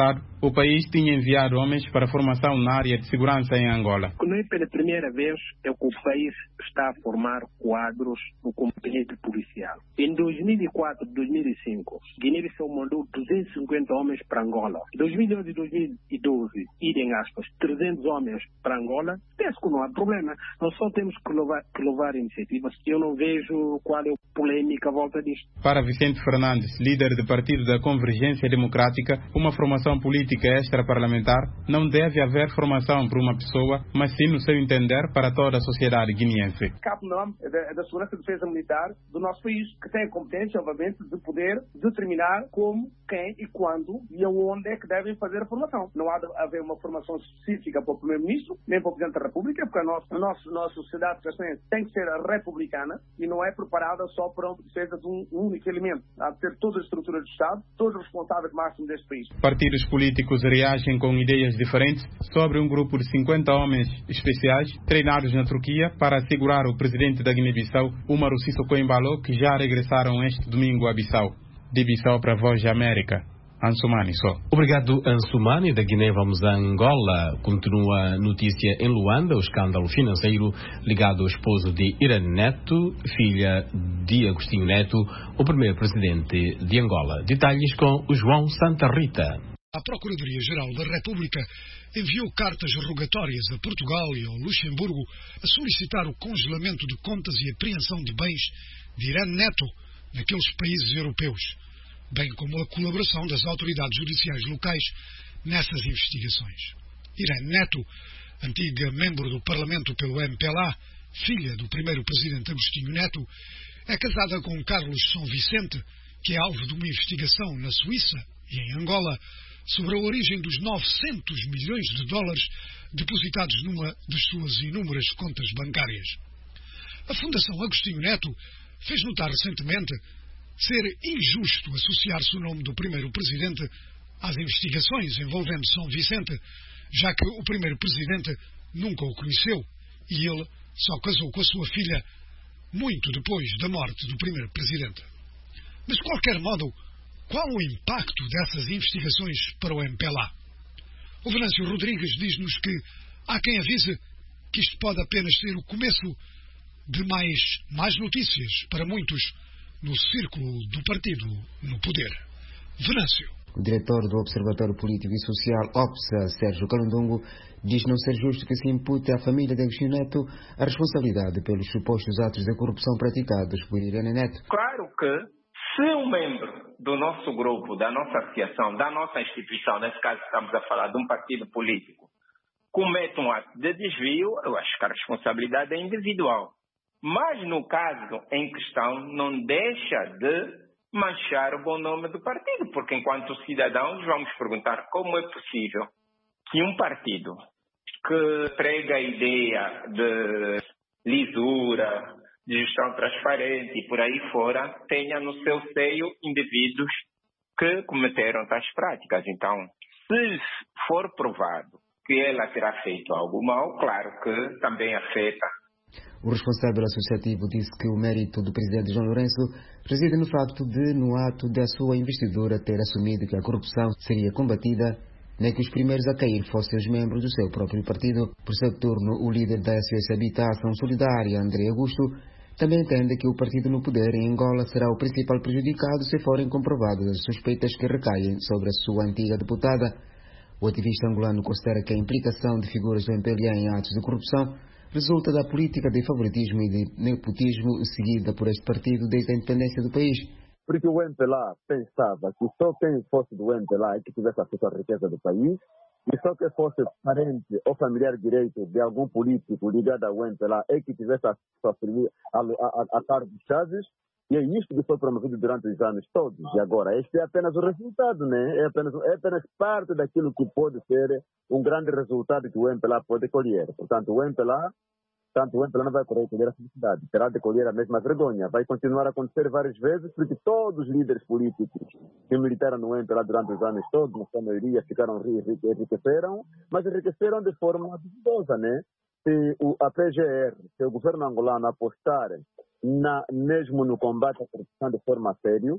E: o país tinha enviado homens para formação na área de segurança em Angola.
F: Não é pela primeira vez que o país está a formar quadros no componente policial. Em 2004 e 2005, Guiné-Bissau mandou 250 homens para Angola. Em 2011 e 2012, idem aspas, 300 homens para Angola. Penso que não há problema. Nós só temos que levar iniciativas. Eu não vejo qual é a polêmica à volta disto.
E: Para Vicente Fernandes, líder do Partido da Convergência Democrática, uma formação política extraparlamentar não deve haver formação para uma pessoa, mas sim, no seu entender, para toda a sociedade guineense.
H: Cabe nome da Segurança e Defesa Militar do nosso país, que tem a competência, obviamente, de poder determinar como, quem e quando e aonde é que devem fazer a formação. Não há de haver uma formação específica para o Primeiro-Ministro, nem para o Presidente da República, porque a nossa sociedade tem que ser republicana e não é preparada só para a defesa de um único elemento. Há de ter toda a estrutura do Estado, todos os responsáveis máximos deste país.
E: Partidos políticos reagem com ideias diferentes sobre um grupo de 50 homens especiais treinados na Turquia para assegurar o presidente da Guiné-Bissau, Umaru Sissoko Embalo, que já regressaram este domingo a Bissau. De Bissau para a Voz da América. Ansumani só.
C: Obrigado, Ansumani. Da Guiné vamos a Angola. Continua a notícia em Luanda, o escândalo financeiro ligado ao esposo de Irene Neto, filha de Agostinho Neto, o primeiro presidente de Angola. Detalhes com o João Santa Rita.
A: A Procuradoria-Geral da República enviou cartas rogatórias a Portugal e ao Luxemburgo a solicitar o congelamento de contas e apreensão de bens de Irene Neto naqueles países europeus, bem como a colaboração das autoridades judiciais locais nessas investigações. Irene Neto, antiga membro do Parlamento pelo MPLA, filha do primeiro presidente Agostinho Neto, é casada com Carlos São Vicente, que é alvo de uma investigação na Suíça e em Angola sobre a origem dos 900 milhões de dólares depositados numa de suas inúmeras contas bancárias. A Fundação Agostinho Neto fez notar recentemente ser injusto associar-se o nome do primeiro presidente às investigações envolvendo São Vicente, já que o primeiro presidente nunca o conheceu e ele só casou com a sua filha muito depois da morte do primeiro presidente. Mas, de qualquer modo, qual o impacto dessas investigações para o MPLA? O Venâncio Rodrigues diz-nos que há quem avise que isto pode apenas ser o começo de mais notícias para muitos no círculo do partido no poder. Venâncio.
I: O diretor do Observatório Político e Social, OPSA, Sérgio Calundongo, diz não ser justo que se impute à família de Agostinho Neto a responsabilidade pelos supostos atos de corrupção praticados por Irene Neto.
X: Claro que se um membro do nosso grupo, da nossa associação, da nossa instituição, nesse caso estamos a falar de um partido político, comete um ato de desvio, eu acho que a responsabilidade é individual. Mas no caso em questão não deixa de manchar o bom nome do partido, porque enquanto cidadãos vamos perguntar como é possível que um partido que prega a ideia de lisura, de gestão transparente e por aí fora, tenha no seu seio indivíduos que cometeram tais práticas. Então, se for provado que ela terá feito algo mal, claro que também afeta.
I: O responsável associativo disse que o mérito do presidente João Lourenço reside no facto de, no ato da sua investidura, ter assumido que a corrupção seria combatida, nem que os primeiros a cair fossem os membros do seu próprio partido. Por seu turno, o líder da SOS Habitação Solidária, André Augusto, também entende que o partido no poder em Angola será o principal prejudicado se forem comprovadas as suspeitas que recaem sobre a sua antiga deputada. O ativista angolano considera que a implicação de figuras do MPLA em atos de corrupção resulta da política de favoritismo e de nepotismo seguida por este partido desde a independência do país.
Y: Porque o MPLA pensava que só quem fosse do MPLA é que tivesse acesso à riqueza do país, e só quem fosse parente ou familiar direito de algum político ligado ao MPLA é que tivesse acesso a cargos chaves, e é isto que foi promovido durante os anos todos. E agora, este é apenas o resultado, né? É apenas parte daquilo que pode ser um grande resultado que o MPLA pode colher. Portanto, o MPLA não vai colher a felicidade, terá de colher a mesma vergonha. Vai continuar a acontecer várias vezes, porque todos os líderes políticos que militaram no MPLA durante os anos todos, na sua maioria, enriqueceram, mas enriqueceram de forma duvidosa, né? Se a PGR, se o governo angolano apostar mesmo no combate à corrupção de forma séria,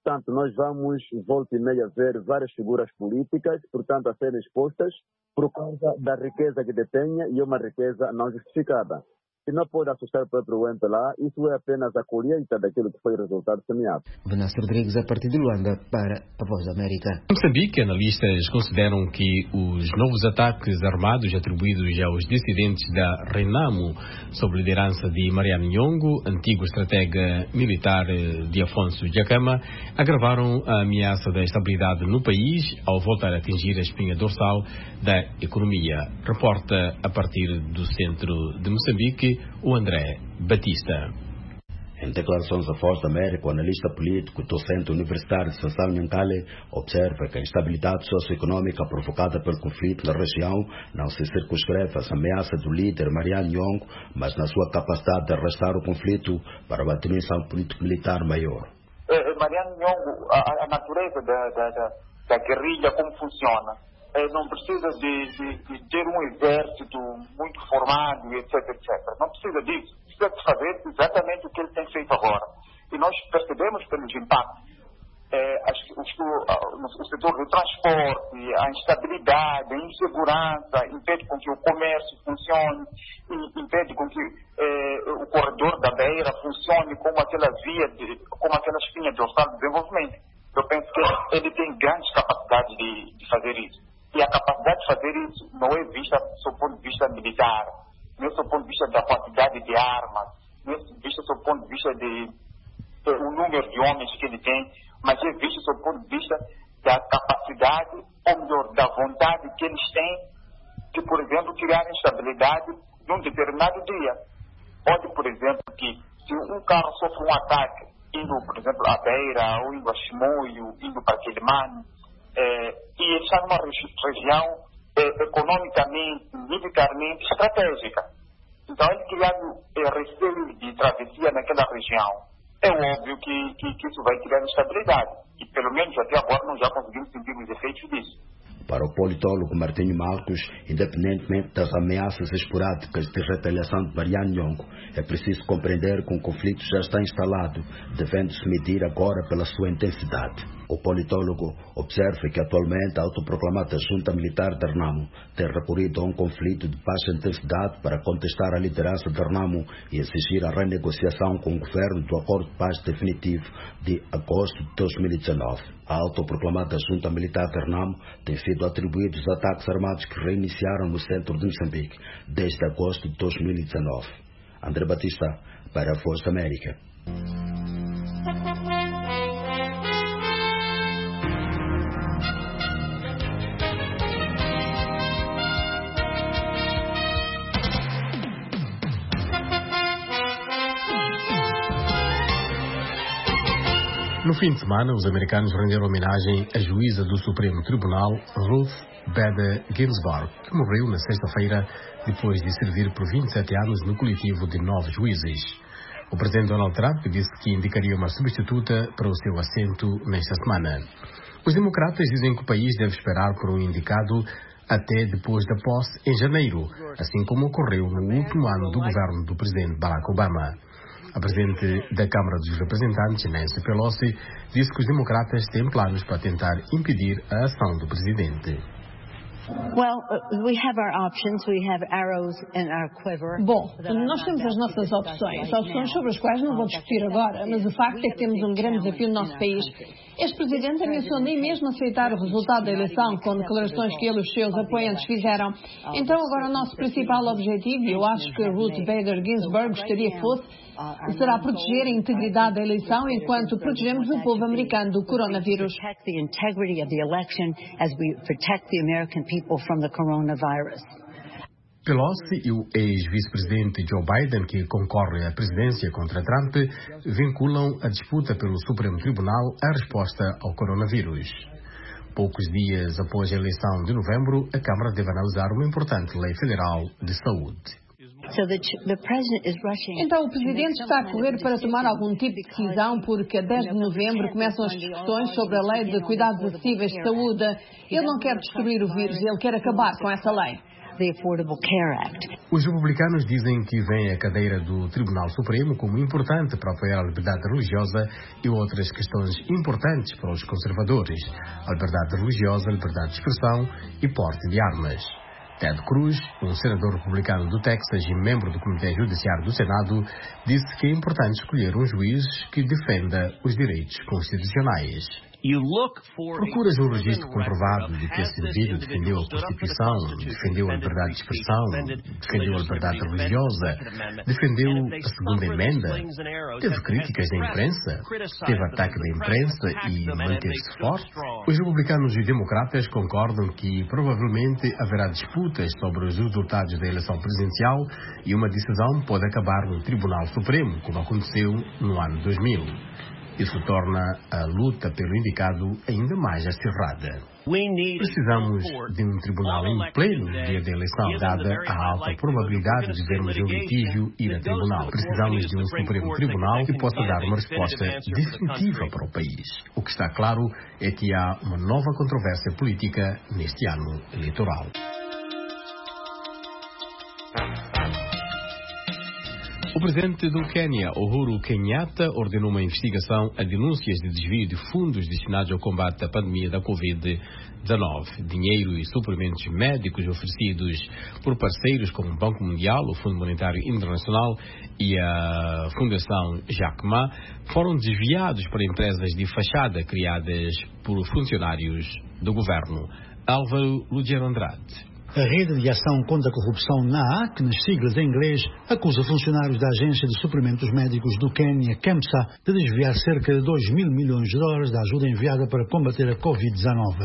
Y: Portanto, nós vamos, volta e meia, ver várias figuras políticas, portanto, a serem expostas por causa da riqueza que detenha e uma riqueza não justificada. Se não pode assustar o próprio MPLA, isso é apenas a colheita daquilo que foi o resultado semeado.
I: Venâncio Rodrigues, a partir de Luanda, para a Voz da América.
C: Em Moçambique, analistas consideram que os novos ataques armados atribuídos aos dissidentes da RENAMO, sob liderança de Mariano Nhongo, antigo estratega militar de Afonso Dhlakama, agravaram a ameaça da estabilidade no país ao voltar a atingir a espinha dorsal da economia. Reporta a partir do centro de Moçambique o André Batista.
G: Em declarações à Voz da América, o analista político do Centro Universitário de Sansão Nhankale observa que a instabilidade socioeconômica provocada pelo conflito na região não se circunscreve às ameaças do líder Mariano Nhongo, mas na sua capacidade de arrastar o conflito para uma dimensão político-militar maior.
J: Mariano Nhongo, a natureza da guerrilha, como funciona? Não precisa de ter um exército muito formado, etc, etc. Não precisa disso. Precisa de fazer exatamente o que ele tem feito agora. E nós percebemos pelos impactos. O setor do transporte, a instabilidade, a insegurança, impede com que o comércio funcione, impede com que o corredor da Beira funcione como aquela como aquela espinha dorsal de desenvolvimento. Eu penso que ele tem grandes capacidades de fazer isso. E a capacidade de fazer isso não é vista do ponto de vista militar, não é do ponto de vista da quantidade de armas, não é vista do ponto de vista do número de homens que ele tem, mas é vista do ponto de vista da capacidade, ou melhor, da vontade que eles têm de, por exemplo, criar instabilidade num determinado dia. Pode, por exemplo, que se um carro sofre um ataque, indo, por exemplo, à Beira, ou indo a Chimoio, indo para Quelimane, e ele está numa região economicamente, militarmente estratégica. Então, ele criando receio de travessia naquela região, é óbvio que isso vai criar instabilidade. E, pelo menos, até agora, nós já conseguimos sentir os efeitos disso.
G: Para o politólogo Martinho Marcos, independentemente das ameaças esporádicas de retaliação de Mariano Nhongo, é preciso compreender que um conflito já está instalado, devendo-se medir agora pela sua intensidade. O politólogo observa que atualmente a autoproclamada junta militar de RENAMO tem recorrido a um conflito de baixa intensidade para contestar a liderança de RENAMO e exigir a renegociação com o governo do acordo de paz definitivo de agosto de 2019. A autoproclamada junta militar de RENAMO tem sido atribuídos os ataques armados que reiniciaram no centro de Moçambique desde agosto de 2019. André Batista, para a Voz da América.
C: No fim de semana, os americanos renderam homenagem à juíza do Supremo Tribunal, Ruth Bader Ginsburg, que morreu na sexta-feira depois de servir por 27 anos no coletivo de 9 juízes. O presidente Donald Trump disse que indicaria uma substituta para o seu assento nesta semana. Os democratas dizem que o país deve esperar por um indicado até depois da posse em janeiro, assim como ocorreu no último ano do governo do presidente Barack Obama. A presidente da Câmara dos Representantes, Nancy Pelosi, disse que os democratas têm planos para tentar impedir a ação do presidente.
K: Bom, nós temos as nossas opções sobre as quais não vou discutir agora, mas o facto é que temos um grande desafio no nosso país. Este presidente ameaçou nem mesmo aceitar o resultado da eleição com declarações que ele e os seus apoiantes fizeram. Então agora o nosso principal objetivo, e eu acho que Ruth Bader Ginsburg gostaria que fosse, será proteger a integridade da eleição enquanto protegemos o povo americano do coronavírus.
C: Pelosi e o ex-vice-presidente Joe Biden, que concorre à presidência contra Trump, vinculam a disputa pelo Supremo Tribunal à resposta ao coronavírus. Poucos dias após a eleição de novembro, a Câmara deve analisar uma importante lei federal de saúde.
K: Então o Presidente está a correr para tomar algum tipo de decisão porque a 10 de novembro começam as discussões sobre a Lei de Cuidados Acessíveis de Saúde. Ele não quer destruir o vírus, ele quer acabar com essa lei.
M: the Affordable Care Act.
C: Os republicanos dizem que veem a cadeira do Tribunal Supremo como importante para apoiar a liberdade religiosa e outras questões importantes para os conservadores: a liberdade religiosa, a liberdade de expressão e porte de armas. Ted Cruz, um senador republicano do Texas e membro do Comitê Judiciário do Senado, disse que é importante escolher um juiz que defenda os direitos constitucionais. Procuras um registro comprovado de que esse indivíduo defendeu a Constituição, defendeu a liberdade de expressão, defendeu a liberdade religiosa, defendeu a Segunda Emenda, teve críticas da imprensa, teve ataque da imprensa e manteve-se forte. Os republicanos e democratas concordam que provavelmente haverá disputas sobre os resultados da eleição presidencial e uma decisão pode acabar no Tribunal Supremo, como aconteceu no ano 2000. Isso torna a luta pelo indicado ainda mais acirrada. Precisamos de um tribunal em pleno no dia da eleição, dada a alta probabilidade de vermos um litígio ir a tribunal. Precisamos de um Supremo Tribunal que possa dar uma resposta definitiva para o país. O que está claro é que há uma nova controvérsia política neste ano eleitoral. O presidente do Quênia, Uhuru Kenyatta, ordenou uma investigação a denúncias de desvio de fundos destinados ao combate à pandemia da Covid-19. Dinheiro e suprimentos médicos oferecidos por parceiros como o Banco Mundial, o Fundo Monetário Internacional e a Fundação Jack Ma foram desviados para empresas de fachada criadas por funcionários do governo. Álvaro Lugero Andrade.
N: A Rede de Ação contra a Corrupção NAAC, nas siglas em inglês, acusa funcionários da Agência de Suprimentos Médicos do Quênia, KEMSA, de desviar cerca de 2 mil milhões de dólares da ajuda enviada para combater a Covid-19.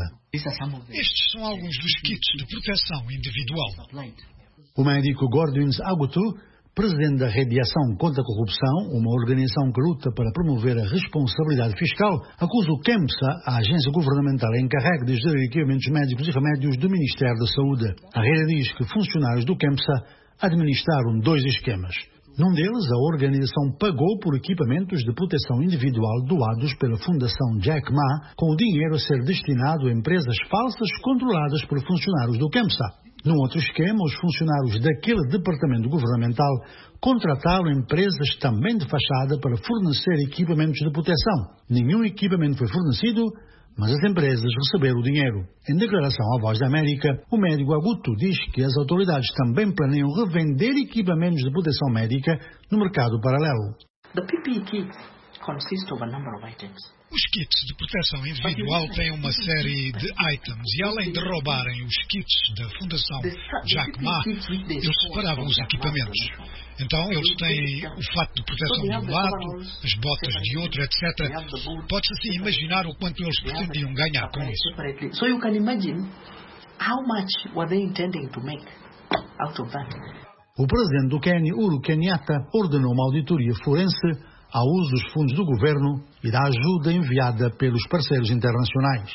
A: Estes são alguns dos kits de proteção individual.
N: O médico Godwins Agutu, presidente da Rede de Ação contra a Corrupção, uma organização que luta para promover a responsabilidade fiscal, acusa o KEMSA, a agência governamental encarregue de gerir equipamentos médicos e remédios do Ministério da Saúde. A rede diz que funcionários do KEMSA administraram 2 esquemas. Num deles, a organização pagou por equipamentos de proteção individual doados pela Fundação Jack Ma, com o dinheiro a ser destinado a empresas falsas controladas por funcionários do KEMSA. Num outro esquema, os funcionários daquele departamento governamental contrataram empresas também de fachada para fornecer equipamentos de proteção. Nenhum equipamento foi fornecido, mas as empresas receberam o dinheiro. Em declaração à Voz da América, o médico Agutu diz que as autoridades também planeiam revender equipamentos de proteção médica no mercado paralelo.
O: The PPE kit consists of a number of items.
A: Os kits de proteção individual têm uma série de itens e, além de roubarem os kits da Fundação Jack Ma, eles separavam os equipamentos. Então, eles têm o fato de proteção de um lado, as botas de outro, etc. Pode-se assim imaginar o quanto eles pretendiam ganhar com isso.
O: So you can imagine how much were they intending to make out of that.
N: O presidente do Quênia, Uhuru Kenyatta, ordenou uma auditoria forense ao uso dos fundos do governo e da ajuda enviada pelos parceiros internacionais.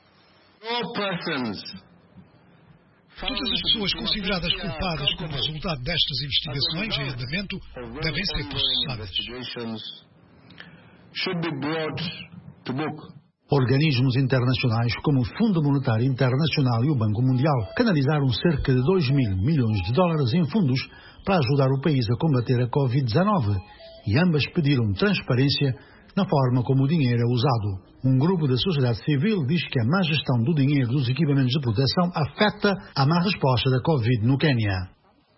A: Todas as pessoas consideradas culpadas como resultado destas investigações em andamento devem ser processadas.
N: Organismos internacionais como o Fundo Monetário Internacional e o Banco Mundial canalizaram cerca de 2 mil milhões de dólares em fundos para ajudar o país a combater a Covid-19 e ambas pediram transparência na forma como o dinheiro é usado. Um grupo da sociedade civil diz que a má gestão do dinheiro dos equipamentos de proteção afeta a má resposta da Covid no Quênia.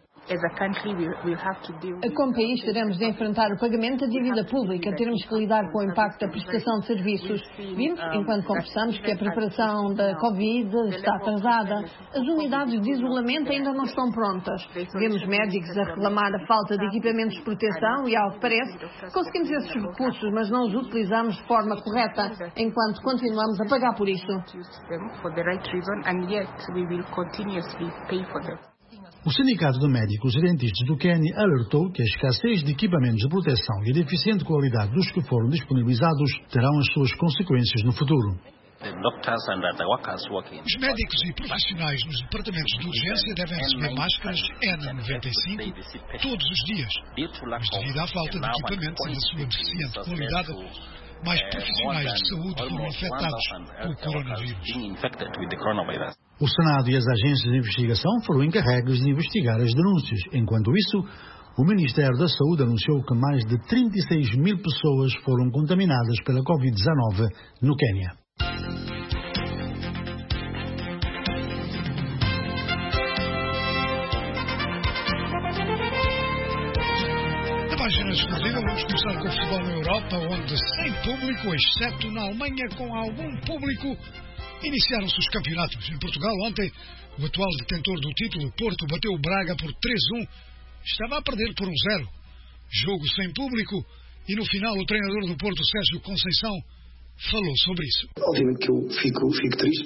K: Como país, teremos de enfrentar o pagamento da dívida pública, teremos que lidar com o impacto da prestação de serviços. Vimos, enquanto conversamos, que a preparação da Covid está atrasada. As unidades de isolamento ainda não estão prontas. Vemos médicos a reclamar a falta de equipamentos de proteção e, ao que parece, conseguimos esses recursos, mas não os utilizamos de forma correta, enquanto continuamos a pagar por isso.
N: O Sindicato de Médicos e Dentistas do Quênia alertou que a escassez de equipamentos de proteção e a deficiente qualidade dos que foram disponibilizados terão as suas consequências no futuro.
A: Os médicos e profissionais nos departamentos de urgência devem receber máscaras N95 todos os dias, mas devido à falta de equipamentos e da sua deficiente qualidade, mais profissionais de saúde foram afetados pelo coronavírus.
N: O Senado e as agências de investigação foram encarregues de investigar as denúncias. Enquanto isso, o Ministério da Saúde anunciou que mais de 36 mil pessoas foram contaminadas pela Covid-19 no Quênia.
A: Na página exclusiva vamos começar com o futebol na Europa, onde sem público, exceto na Alemanha com algum público, iniciaram-se os campeonatos. Em Portugal, ontem, o atual detentor do título, Porto, bateu o Braga por 3-1. Estava a perder por 1-0. Jogo sem público e no final o treinador do Porto, Sérgio Conceição, falou sobre isso.
U: Obviamente que eu fico triste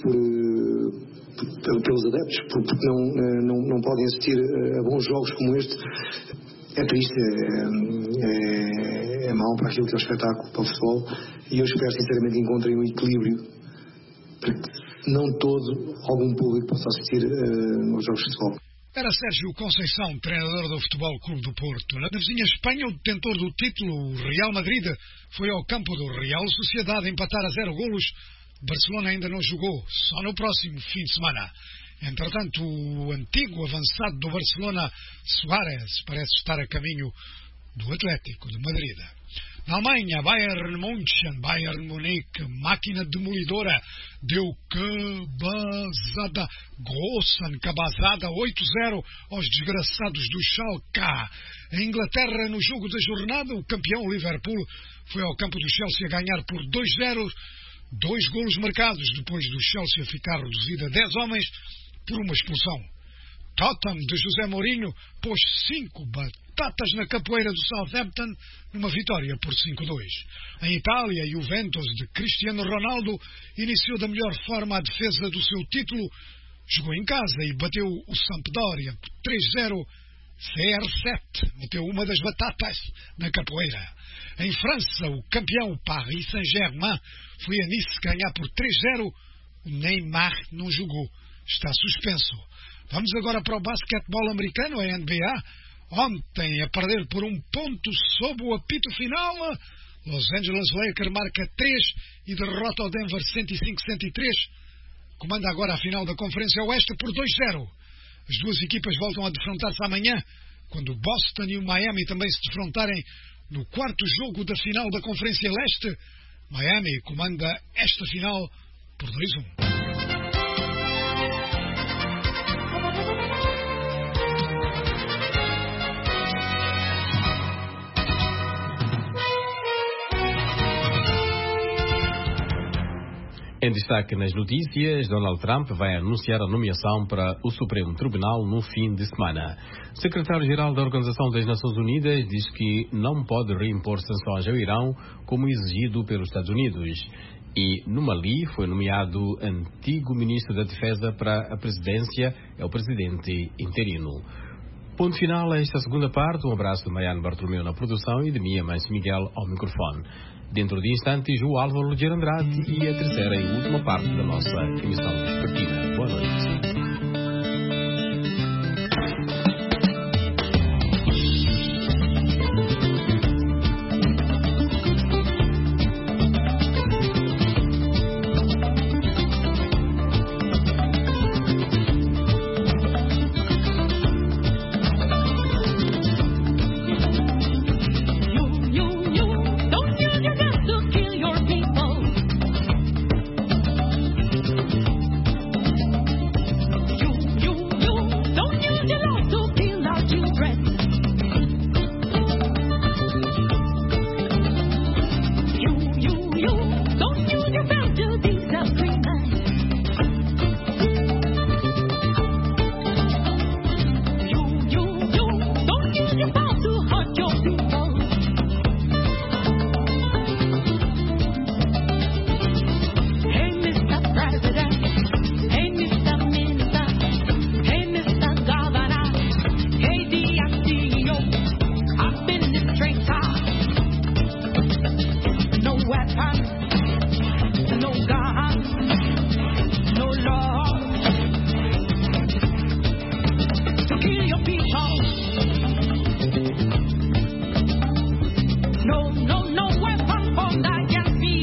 U: pelos adeptos, porque não podem assistir a bons jogos como este. É triste, é mau para aquilo que é o espetáculo, para o futebol, e eu espero sinceramente que encontrem um equilíbrio para que não algum público possa assistir aos jogos de futebol.
A: Era Sérgio Conceição, treinador do Futebol Clube do Porto. Na vizinha Espanha, o detentor do título, o Real Madrid, foi ao campo do Real Sociedade empatar a 0 golos. Barcelona ainda não jogou, só no próximo fim de semana. Entretanto, o antigo avançado do Barcelona, Suárez, parece estar a caminho do Atlético de Madrid. Na Alemanha, Bayern München, Bayern Munique, máquina demolidora, deu cabazada 8-0 aos desgraçados do Schalke. Em Inglaterra, no jogo da jornada, o campeão Liverpool foi ao campo do Chelsea a ganhar por 2-0, 2 golos marcados depois do Chelsea ficar reduzido a 10 homens por uma expulsão. Tottenham de José Mourinho pôs 5 batatas na capoeira do Southampton numa vitória por 5-2. Em Itália, Juventus de Cristiano Ronaldo iniciou da melhor forma a defesa do seu título, jogou em casa e bateu o Sampdoria por 3-0. CR7 meteu uma das batatas na capoeira. Em França, o campeão Paris Saint-Germain foi a Nice ganhar por 3-0. O Neymar não jogou, está suspenso. Vamos agora para o basquetebol americano, a NBA. Ontem, a perder por 1 ponto sob o apito final, Los Angeles Lakers marca 3 e derrota o Denver 105-103. Comanda agora a final da Conferência Oeste por 2-0. As duas equipas voltam a defrontar-se amanhã, quando o Boston e o Miami também se defrontarem no 4º jogo da final da Conferência Leste. Miami comanda esta final por 2-1.
C: Em destaque nas notícias, Donald Trump vai anunciar a nomeação para o Supremo Tribunal no fim de semana. O secretário-geral da Organização das Nações Unidas diz que não pode reimpor sanções ao Irão como exigido pelos Estados Unidos. E no Mali foi nomeado antigo ministro da Defesa para a presidência, é o presidente interino. Ponto final a esta segunda parte. Um abraço de Mariano Bartolomeu na produção e de Mia Manso Miguel ao microfone. Dentro de instantes, o Álvaro Ligeiro Andrade e a terceira e última parte da nossa emissão vespertina. Boa noite.
L: No weapon formed against me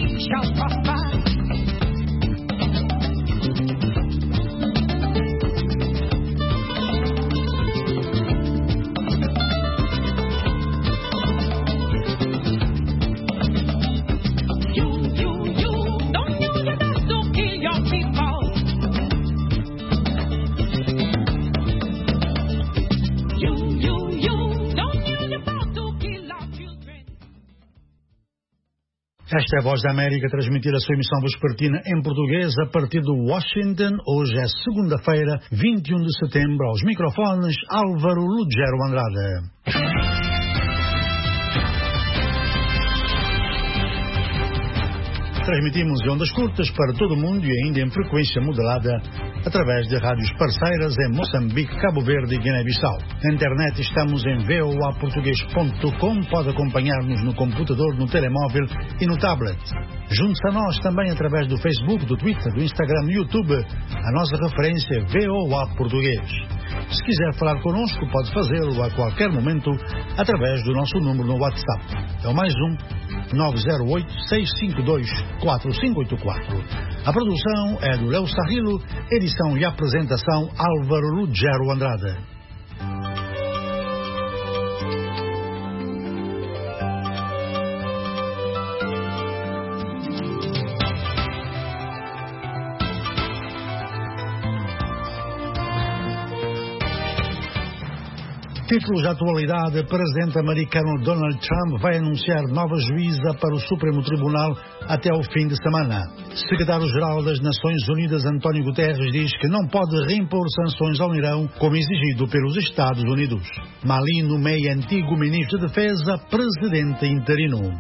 N: Esta é a Voz da América, transmitir a sua emissão vespertina em português a partir de Washington. Hoje é segunda-feira, 21 de setembro. Aos microfones, Álvaro Lugero Andrade. Transmitimos em ondas curtas para todo o mundo e ainda em frequência modulada através de rádios parceiras em Moçambique, Cabo Verde e Guiné-Bissau. Na internet estamos em voaportugues.com. Pode acompanhar-nos no computador, no telemóvel e no tablet. Junte-se a nós também através do Facebook, do Twitter, do Instagram e YouTube. A nossa referência é VOA Português. Se quiser falar connosco, pode fazê-lo a qualquer momento através do nosso número no WhatsApp. É o mais 908-652-4584. A produção é do Léo Sarrilo, edição e apresentação Álvaro Lugero Andrade. Títulos da atualidade: o presidente americano Donald Trump vai anunciar nova juíza para o Supremo Tribunal até ao fim de semana. Secretário-Geral das Nações Unidas António Guterres diz que não pode reimpor sanções ao Irão como exigido pelos Estados Unidos. Mali nomeia antigo ministro de Defesa presidente interino.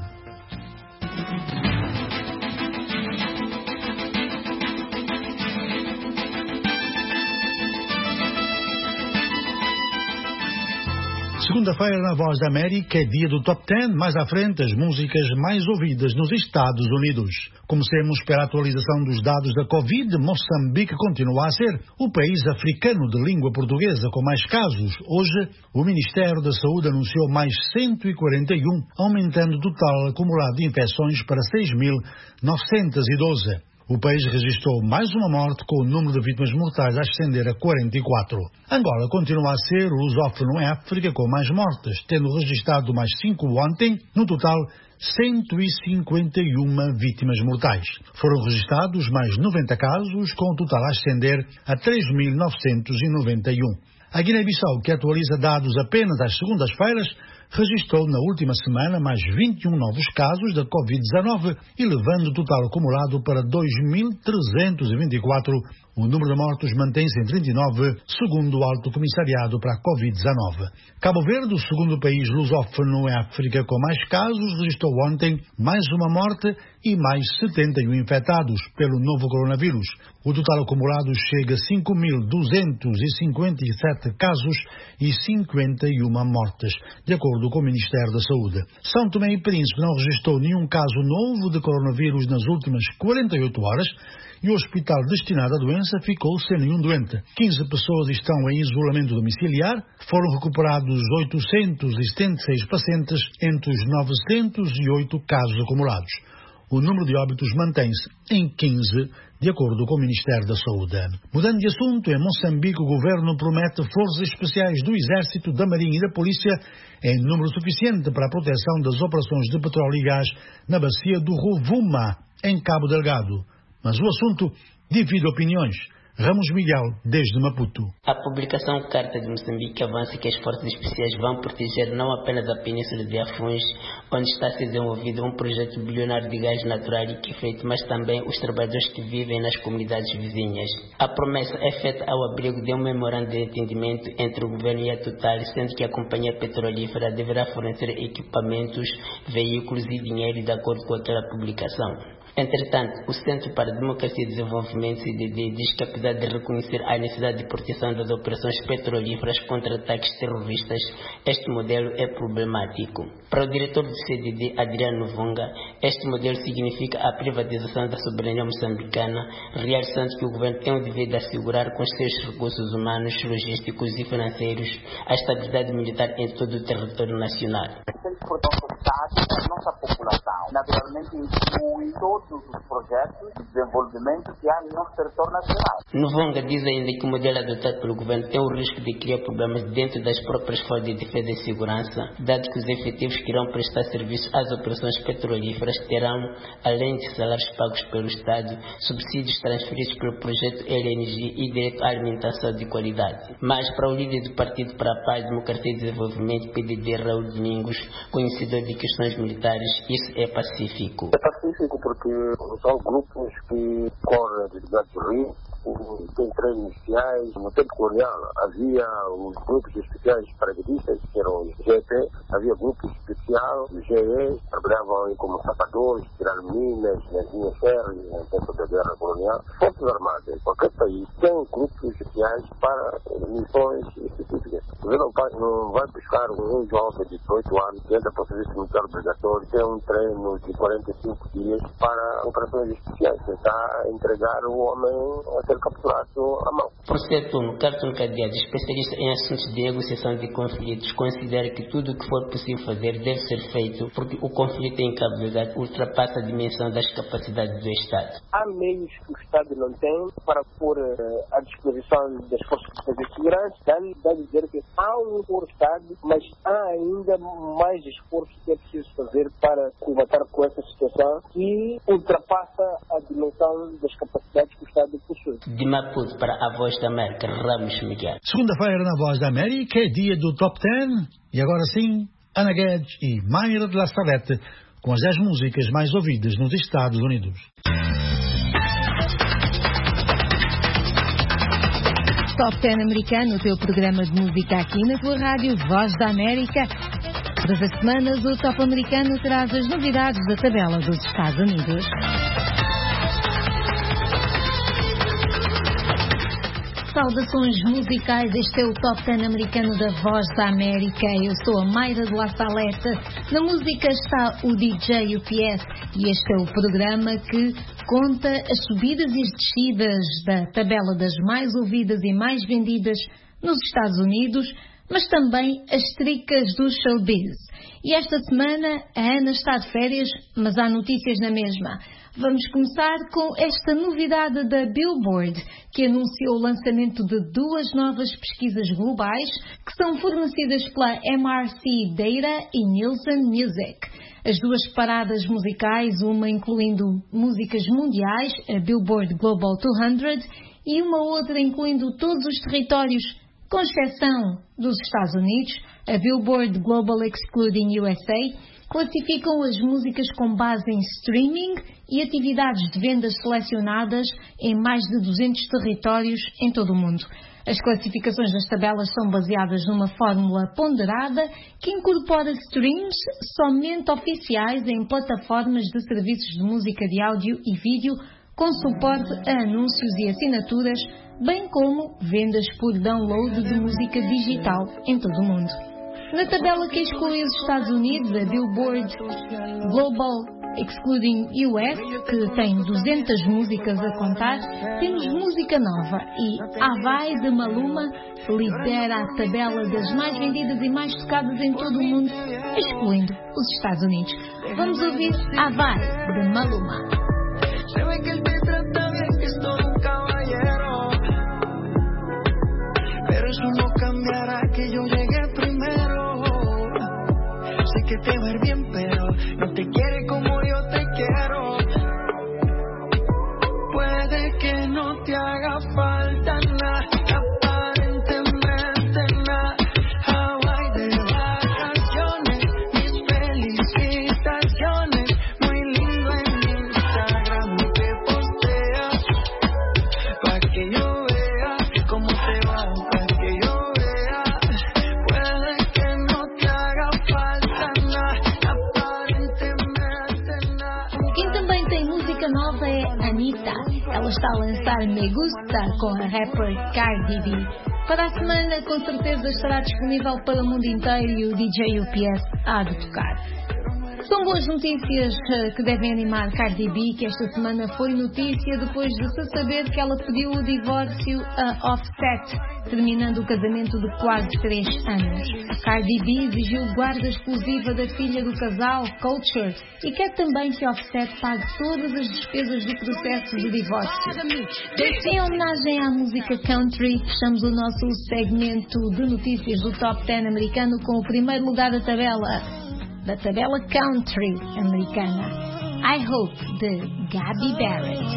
N: Segunda-feira na Voz da América é dia do Top 10, mais à frente as músicas mais ouvidas nos Estados Unidos. Comecemos pela atualização dos dados da Covid. Moçambique continua a ser o país africano de língua portuguesa com mais casos. Hoje, o Ministério da Saúde anunciou mais 141, aumentando o total acumulado de infecções para 6.912. O país registrou mais uma morte, com o número de vítimas mortais a ascender a 44. Angola continua a ser o lusófono em África com mais mortes, tendo registrado mais 5 ontem, no total 151 vítimas mortais. Foram registrados mais 90 casos, com o total a ascender a 3.991. A Guiné-Bissau, que atualiza dados apenas às segundas-feiras, registrou na última semana mais 21 novos casos da Covid-19, elevando o total acumulado para 2.324. O número de mortos mantém-se em 39, segundo o Alto Comissariado para a Covid-19. Cabo Verde, o segundo país lusófono em África com mais casos, registrou ontem mais uma morte e mais 71 infectados pelo novo coronavírus. O total acumulado chega a 5.257 casos e 51 mortes, de acordo com o Ministério da Saúde. São Tomé e Príncipe não registrou nenhum caso novo de coronavírus nas últimas 48 horas e o hospital destinado à doença ficou sem nenhum doente. 15 pessoas estão em isolamento domiciliar, foram recuperados 876 pacientes entre os 908 casos acumulados. O número de óbitos mantém-se em 15, de acordo com o Ministério da Saúde. Mudando de assunto, em Moçambique o governo promete forças especiais do Exército, da Marinha e da Polícia em número suficiente para a proteção das operações de petróleo e gás na bacia do Rovuma, em Cabo Delgado. Mas o assunto divide opiniões. Ramos Miguel, desde Maputo.
B: A publicação Carta de Moçambique avança que as forças especiais vão proteger não apenas a Península de Afuns, onde está a ser desenvolvido um projeto bilionário de gás natural e liquefeito, mas também os trabalhadores que vivem nas comunidades vizinhas. A promessa é feita ao abrigo de um memorando de entendimento entre o governo e a Total, sendo que a companhia petrolífera deverá fornecer equipamentos, veículos e dinheiro de acordo com aquela publicação. Entretanto, o Centro para a Democracia e Desenvolvimento, CDD, diz que apesar de reconhecer a necessidade de proteção das operações petrolíferas contra ataques terroristas, este modelo é problemático. Para o diretor do CDD, Adriano Vonga, este modelo significa a privatização da soberania moçambicana, realçando que o governo tem o dever de assegurar com os seus recursos humanos, logísticos e financeiros a estabilidade militar em todo o território nacional.
J: A nossa população, naturalmente, inclui todos todos os projetos de desenvolvimento que há no nosso território nacional.
B: Novonga diz ainda que o modelo adotado pelo governo tem o risco de criar problemas dentro das próprias forças de defesa e segurança, dado que os efetivos que irão prestar serviço às operações petrolíferas terão, além de salários pagos pelo Estado, subsídios transferidos pelo projeto LNG e direito à alimentação de qualidade. Mas para o líder do Partido para a Paz, Democracia e Desenvolvimento, PDD, Raul Domingos, conhecedor de questões militares, isso é pacífico.
D: É pacífico porque são grupos que correm atividades de risco, têm treinos iniciais. No tempo colonial havia os grupos especiais paraquedistas, que eram os GP, havia grupos especiais, os GE, trabalhavam aí como sapadores, tirando minas, nas linhas férreas, no tempo da guerra colonial. Forças Armadas, em qualquer país, tem grupos especiais para missões específicas. Você não vai buscar um jovem de 18 anos que entra para o serviço militar obrigatório, tem um treino de 45 dias para operações especiais, tentar entregar o homem a ser capturado à mão.
B: Por certo, Carton Cadeado, especialista em assuntos de negociação de conflitos, considera que tudo o que for possível fazer deve ser feito, porque o conflito em Cabo Delgado ultrapassa a dimensão das capacidades do Estado.
F: Há meios que o Estado não tem para pôr à disposição das forças de defesa e segurança, dá a dizer que há um Estado, mas há ainda mais esforço que é preciso fazer para combater com essa situação que ultrapassa a dimensão das capacidades que o Estado possui.
B: De Maputo para a Voz da América, Ramos Miguel.
N: Segunda-feira na Voz da América é dia do Top 10 e agora sim, Ana Guedes e Mayra de La Salette com as 10 músicas mais ouvidas nos Estados Unidos.
L: Top 10 americano, o teu programa de música aqui na tua rádio Voz da América. Todas as semanas o Top americano traz as novidades da tabela dos Estados Unidos. Saudações musicais, este é o Top 10 americano da Voz da América. Eu sou a Mayra de La Salette. Na música está o DJ UPS e este é o programa que conta as subidas e as descidas da tabela das mais ouvidas e mais vendidas nos Estados Unidos, mas também as tricas do showbiz. E esta semana a Ana está de férias, mas há notícias na mesma. Vamos começar com esta novidade da Billboard, que anunciou o lançamento de 2 novas pesquisas globais que são fornecidas pela MRC Data e Nielsen Music. As 2 paradas musicais, uma incluindo músicas mundiais, a Billboard Global 200, e uma outra incluindo todos os territórios, com exceção dos Estados Unidos, a Billboard Global Excluding USA, classificam as músicas com base em streaming e atividades de vendas selecionadas em mais de 200 territórios em todo o mundo. As classificações das tabelas são baseadas numa fórmula ponderada que incorpora streams somente oficiais em plataformas de serviços de música de áudio e vídeo com suporte a anúncios e assinaturas, bem como vendas por download de música digital em todo o mundo. Na tabela que exclui os Estados Unidos, a Billboard Global Excluding US, que tem 200 músicas a contar, temos música nova e Havai de Maluma lidera a tabela das mais vendidas e mais tocadas em todo o mundo, excluindo os Estados Unidos. Vamos ouvir Havai de Maluma.
P: Eso no cambiará que yo llegué primero. Sé que te va a ir bien, pero no te quiere como yo te quiero. Puede que no te haga falta nada, aparentemente nada. Hawaii de vacaciones, mis felicitaciones. Muy lindo en Instagram lo que posteas, pa' que yo vea cómo te va.
L: Nova é Anitta. Ela está a lançar Me Gusta com a rapper Cardi B. Para a semana, com certeza, estará disponível para o mundo inteiro e o DJ UPS há de tocar. São boas notícias que devem animar Cardi B, que esta semana foi notícia depois de se saber que ela pediu o divórcio a Offset, terminando o casamento de quase 3 anos. Cardi B exigiu guarda exclusiva da filha do casal, Culture, e quer também que Offset pague todas as despesas do processo de divórcio. Em homenagem à música country, fechamos o nosso segmento de notícias do Top 10 americano com o primeiro lugar da tabela country americana, I Hope, de Gabby Barrett.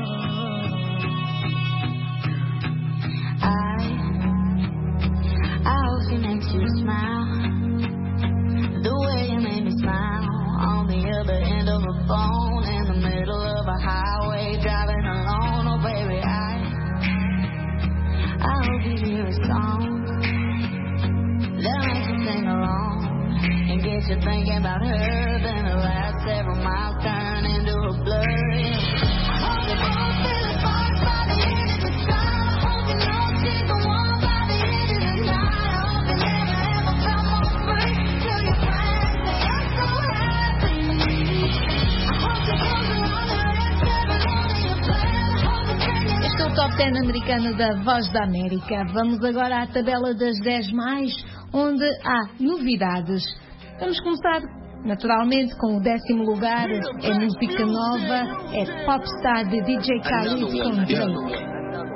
Q: I hope she makes you smile the way you made me smile on the other end of a phone in the middle of a highway driving alone. Oh baby, I hope you hear a song that makes you sing along and gets you thinking about her. Then the last several miles turn into a blur. I hope you both feel the sparks by the end of the time. I hope you know she's the one by the end of the night. I hope you never ever felt more free till your friends say I'm so happy. I hope you close around the rest every morning you play.
L: Este é o Top 10 americano da Voz da América. Vamos agora à tabela das 10 mais, onde há novidades. Vamos começar, naturalmente, com o 10º lugar. É música nova, é Popstar de DJ Khaled com Drake.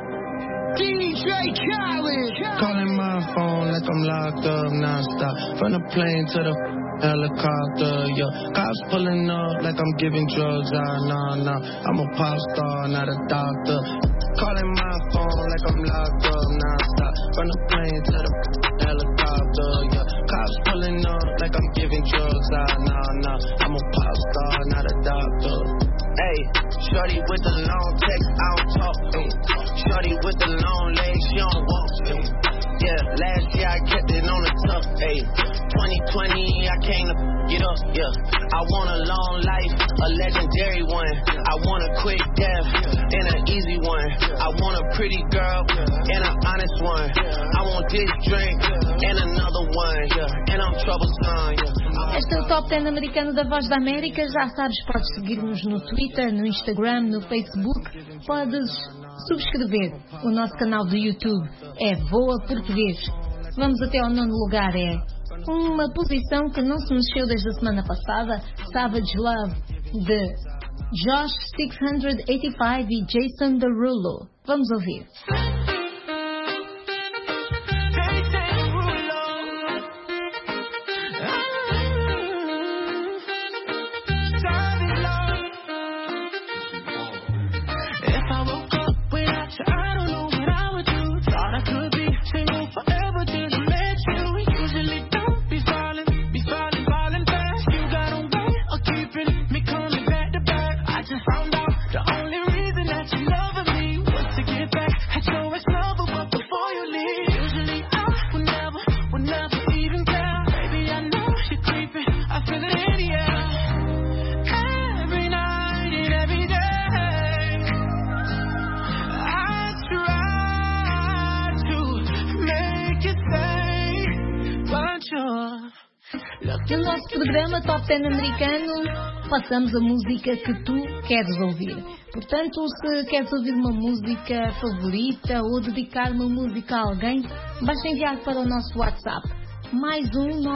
P: DJ Khaled. Calling my phone like I'm locked up non-stop. From the plane to the helicopter, yeah. Cops pulling up like I'm giving drugs. Nah. I'm a pop star, not a doctor. Calling my phone like I'm locked up non-stop. From the plane to the helicopter, yeah. Cops pulling up like I'm giving drugs. Nah. I'm a pop star, not a doctor. Hey, shorty with the long text, I don't talk. Shorty with the long legs, she don't walk. Yeah, last year I kept it on the tough. Hey, 2020 I came to get up. Yeah, I want a long life, a legendary one. I want a quick death and an easy one. I want a pretty girl and an honest one. I want this drink and another one. Yeah, and I'm troublesome. Yeah.
L: Este é o Top 10 americano da Voz da América. Já sabes, podes seguir-nos no Twitter, no Instagram, no Facebook. Podes subscrever o nosso canal do YouTube. É Voa Português. Vamos até ao 9º lugar. É uma posição que não se mexeu desde a semana passada. Savage Love, de Josh 685 e Jason Derulo. Vamos ouvir. No nosso programa Top 10 americano, passamos a música que tu queres ouvir. Portanto, se queres ouvir uma música favorita ou dedicar uma música a alguém, basta enviar para o nosso WhatsApp. Mais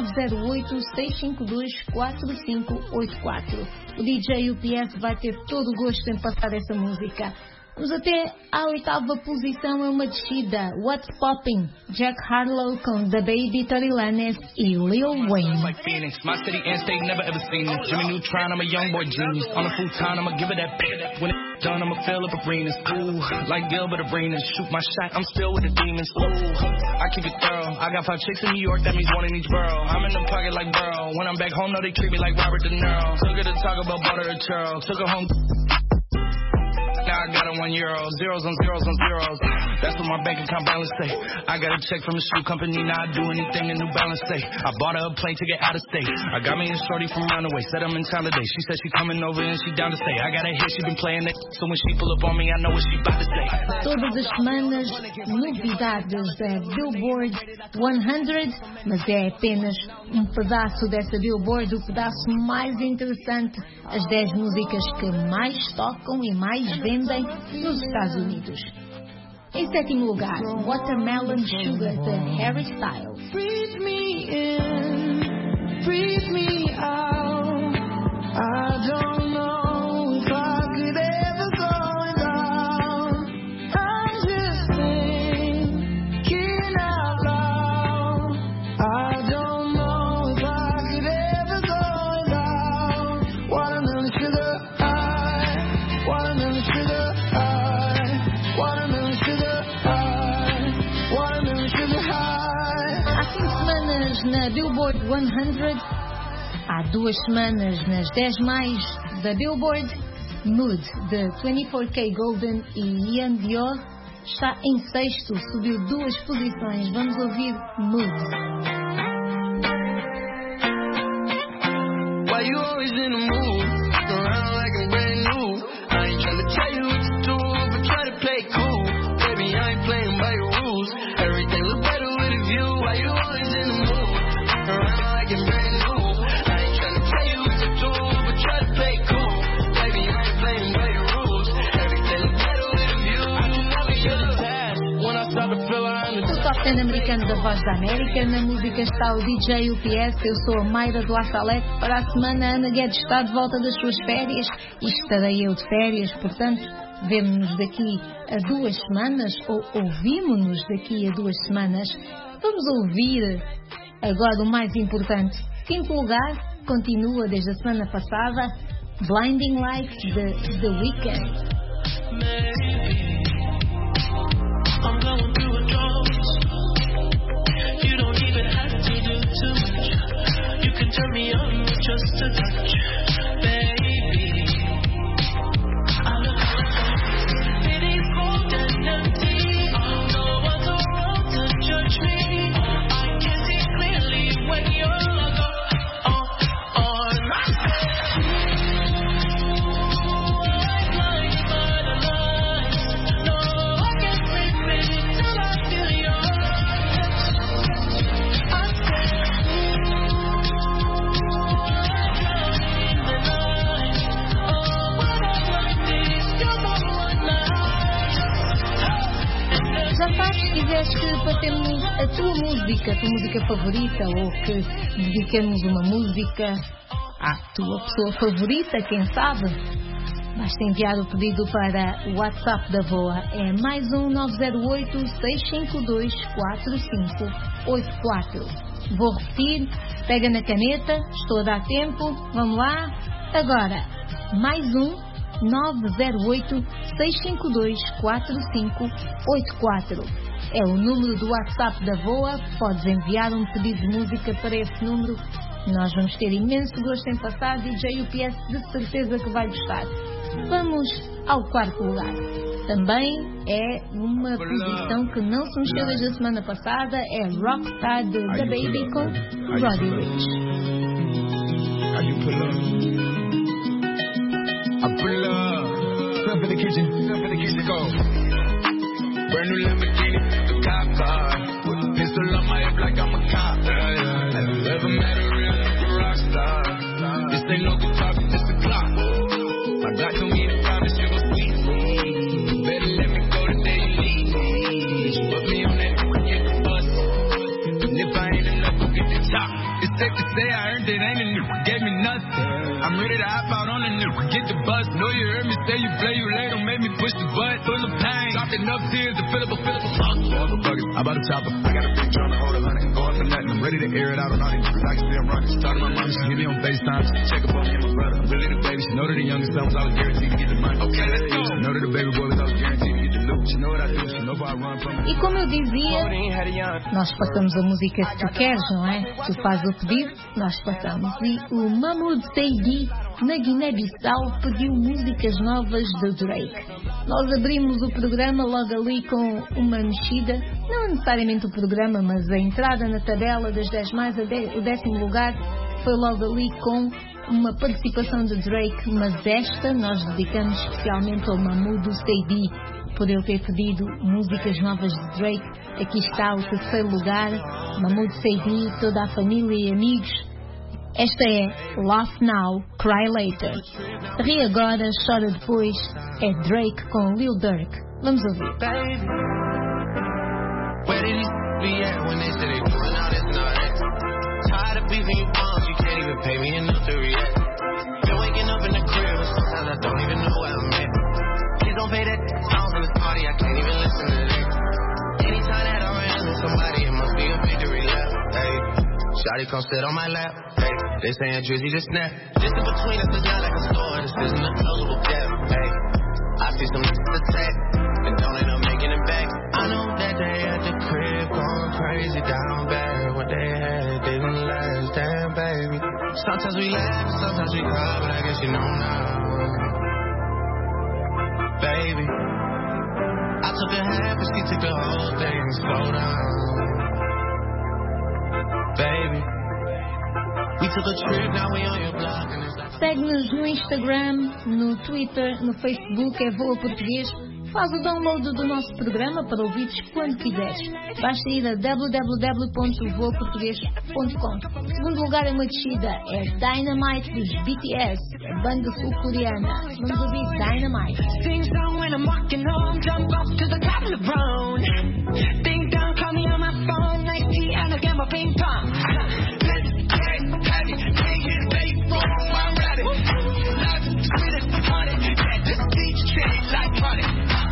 L: 908-652-4584. O DJ UPS vai ter todo o gosto em passar essa música. Vamos até à 8ª posição, é uma descida. What's Poppin'? Jack Harlow com The Baby, Tory Lanez e Lil Wayne.
R: Like Phoenix, my city and state never ever seen this. Jimmy Neutron, I'm a young boy genius. On a futon, I'ma give it that pay. When it's done, I'ma fill up arenas. Ooh, like Gilbert Arenas. Shoot my shot, I'm still with the demons. Ooh, I keep it thorough. I got 5 chicks in New York, that means 1 in each borough. I'm in the pocket like Burrow. When I'm back home, no, they treat me like Robert De Niro. Took her to talk about butter and churl. Took her home. I got it €1. Zeros on zeros on zeros. That's what my bank account balance say. I got a check from a shoe company, now I do anything a New Balance say. I bought her a plane ticket out of state. I got me a shorty from Runaway, said I'm in town today. She said she coming over and she down to stay. I got a hit, she been playing it, so when she pull up on me, I know what she about to say.
L: Todas as semanas, novidades da Billboard 100, mas é apenas um pedaço dessa Billboard, o pedaço mais interessante, as 10 músicas que mais tocam e mais vendem nos Estados Unidos. Em sétimo lugar, Watermelon Sugar, de Harry Styles.
P: Breathe me in, breathe me out. I don't know if I could ever go down. I'm just thinking out loud. I don't know if I could ever go down. Watermelon sugar high, watermelon sugar high, watermelon sugar high, watermelon sugar high.
L: Há 5 semanas na Billboard 100, há 2 semanas nas 10 mais da Billboard, Mood, de 24K Golden e Ian Dior, está em sexto, subiu 2 posições. Vamos ouvir Mood.
P: Why you always in the mood? Around like I'm brand new. I ain't tryna tell you what to do, but try to play cool. Baby, I ain't playing by your rules. Everything look better with a view. Why you always in the mood? Around like I'm brand new. I ain't tryna tell you what to do, but try to play cool. Baby, I ain't playing by your rules. Everything look better with a view. When I start to feel
L: O top 10 americano da Voz da América. Na música está o DJ UPS. Eu sou a Mayra do Assalete. Para a semana, a Ana Guedes está de volta das suas férias e estarei eu de férias. Portanto, vemo-nos daqui a 2 semanas, ou ouvimos-nos daqui a 2 semanas. Vamos ouvir agora o mais importante. Quinto lugar, continua desde a semana passada, Blinding Lights, de The Weeknd.
P: I'm going through a drought. You don't even have to do too much. You can turn me on with just a touch, baby. I look around, it is cold and empty. No one's around to judge me. I can see clearly when you're on my
L: Se quiseres que passemos a tua música favorita, ou que dediquemos uma música à tua pessoa favorita, quem sabe, basta enviar o pedido para o WhatsApp da VOA. É mais 908-652-4584. Vou repetir, pega na caneta, estou a dar tempo, vamos lá. Agora, mais 908-652-4584. É o número do WhatsApp da VOA. Podes enviar um pedido de música para esse número. Nós vamos ter imenso gosto em passar. DJ UPS de certeza que vai gostar. Vamos ao 4º lugar. Também é uma posição que não se mexeu desde a semana passada. É Rockstar de The Baby com Roddy Ricch.
P: Step in the kitchen, go. Brand new Lamborghini, the cop car. With a pistol on my hip like I'm a cop. Have you ever met a real rock star? This ain't no guitar, this a clock. My God told me to promise you gon' sweet me. Better let me go the day you leave me. Bitch, put me on that get the bus. And if I ain't enough, go get the top. It's safe to say I earned it, ain't a new, gave me nothing. I'm ready to hop out on the new, get the bus. Know you heard me say you play, you late, don't make me push the button. Full of pain, dropped enough tears to fill up a fuck. All the buggers, I bought a chopper. I got a big drum to hold a hundred and going for nothing. I'm ready to air it out on all these niggas. I can see I'm running. She talking to my mom, she hit me on FaceTime. She check up on me and my brother. I'm really the baby. She know that the youngest son was always guaranteed to get the money. Okay, let's go. She know that the baby boy was always guaranteed to get the loot.
L: E como eu dizia, nós passamos a música que tu queres, não é? Tu fazes o pedido, nós passamos. E o Mahmoud Saidi, na Guiné-Bissau, pediu músicas novas de Drake. Nós abrimos o programa logo ali com uma mexida, não necessariamente o programa, mas a entrada na tabela das 10 mais, o 10º lugar, foi logo ali com uma participação de Drake, mas esta nós dedicamos especialmente ao Mahmoud Saidi, por ele ter pedido músicas novas de Drake. Aqui está o 3º lugar, Mahmoud Saidi, toda a família e amigos. Esta é Laugh Now, Cry Later. Ri agora, chora depois, é Drake com Lil Durk. Vamos ouvir.
P: Tired of beefing you bums, you can't even pay me enough to react. Been waking up in the crib, and sometimes I don't even know where I'm at. Please don't pay that song in the party, I can't even listen to that. Anytime that I run into somebody, it must be a victory lap. Hey, shawty come sit on my lap. Hey, they saying Drizzy just snap. Distance between us is not like a store, this isn't a closable gap. Hey, I see some attack, and don't end up making it back. I know that they at the crib going crazy down bad. What they had didn't last, damn baby. Sometimes we laugh, sometimes we cry, but I guess you know now. Baby, I took a half, but she took the whole thing. Slow down, baby. We took a trip, now we on your block and it's like...
L: Segue-nos no Instagram, no Twitter, no Facebook, é Voa Português. Faz o download do nosso programa para ouvires quando quiseres. Basta ir a www.voaportugues.com. Segundo lugar, uma descida é Dynamite dos BTS, a banda sul-coreana. Vamos ouvir Dynamite.
H: Sing song when I'm walking home, jump up to the top of the brown. Ding dong, call me on my phone, nice tea and I get my ping pong. Let's get heavy, take it, baby, boom, I'm ready. Love, sweet as honey, get this beach shade like honey.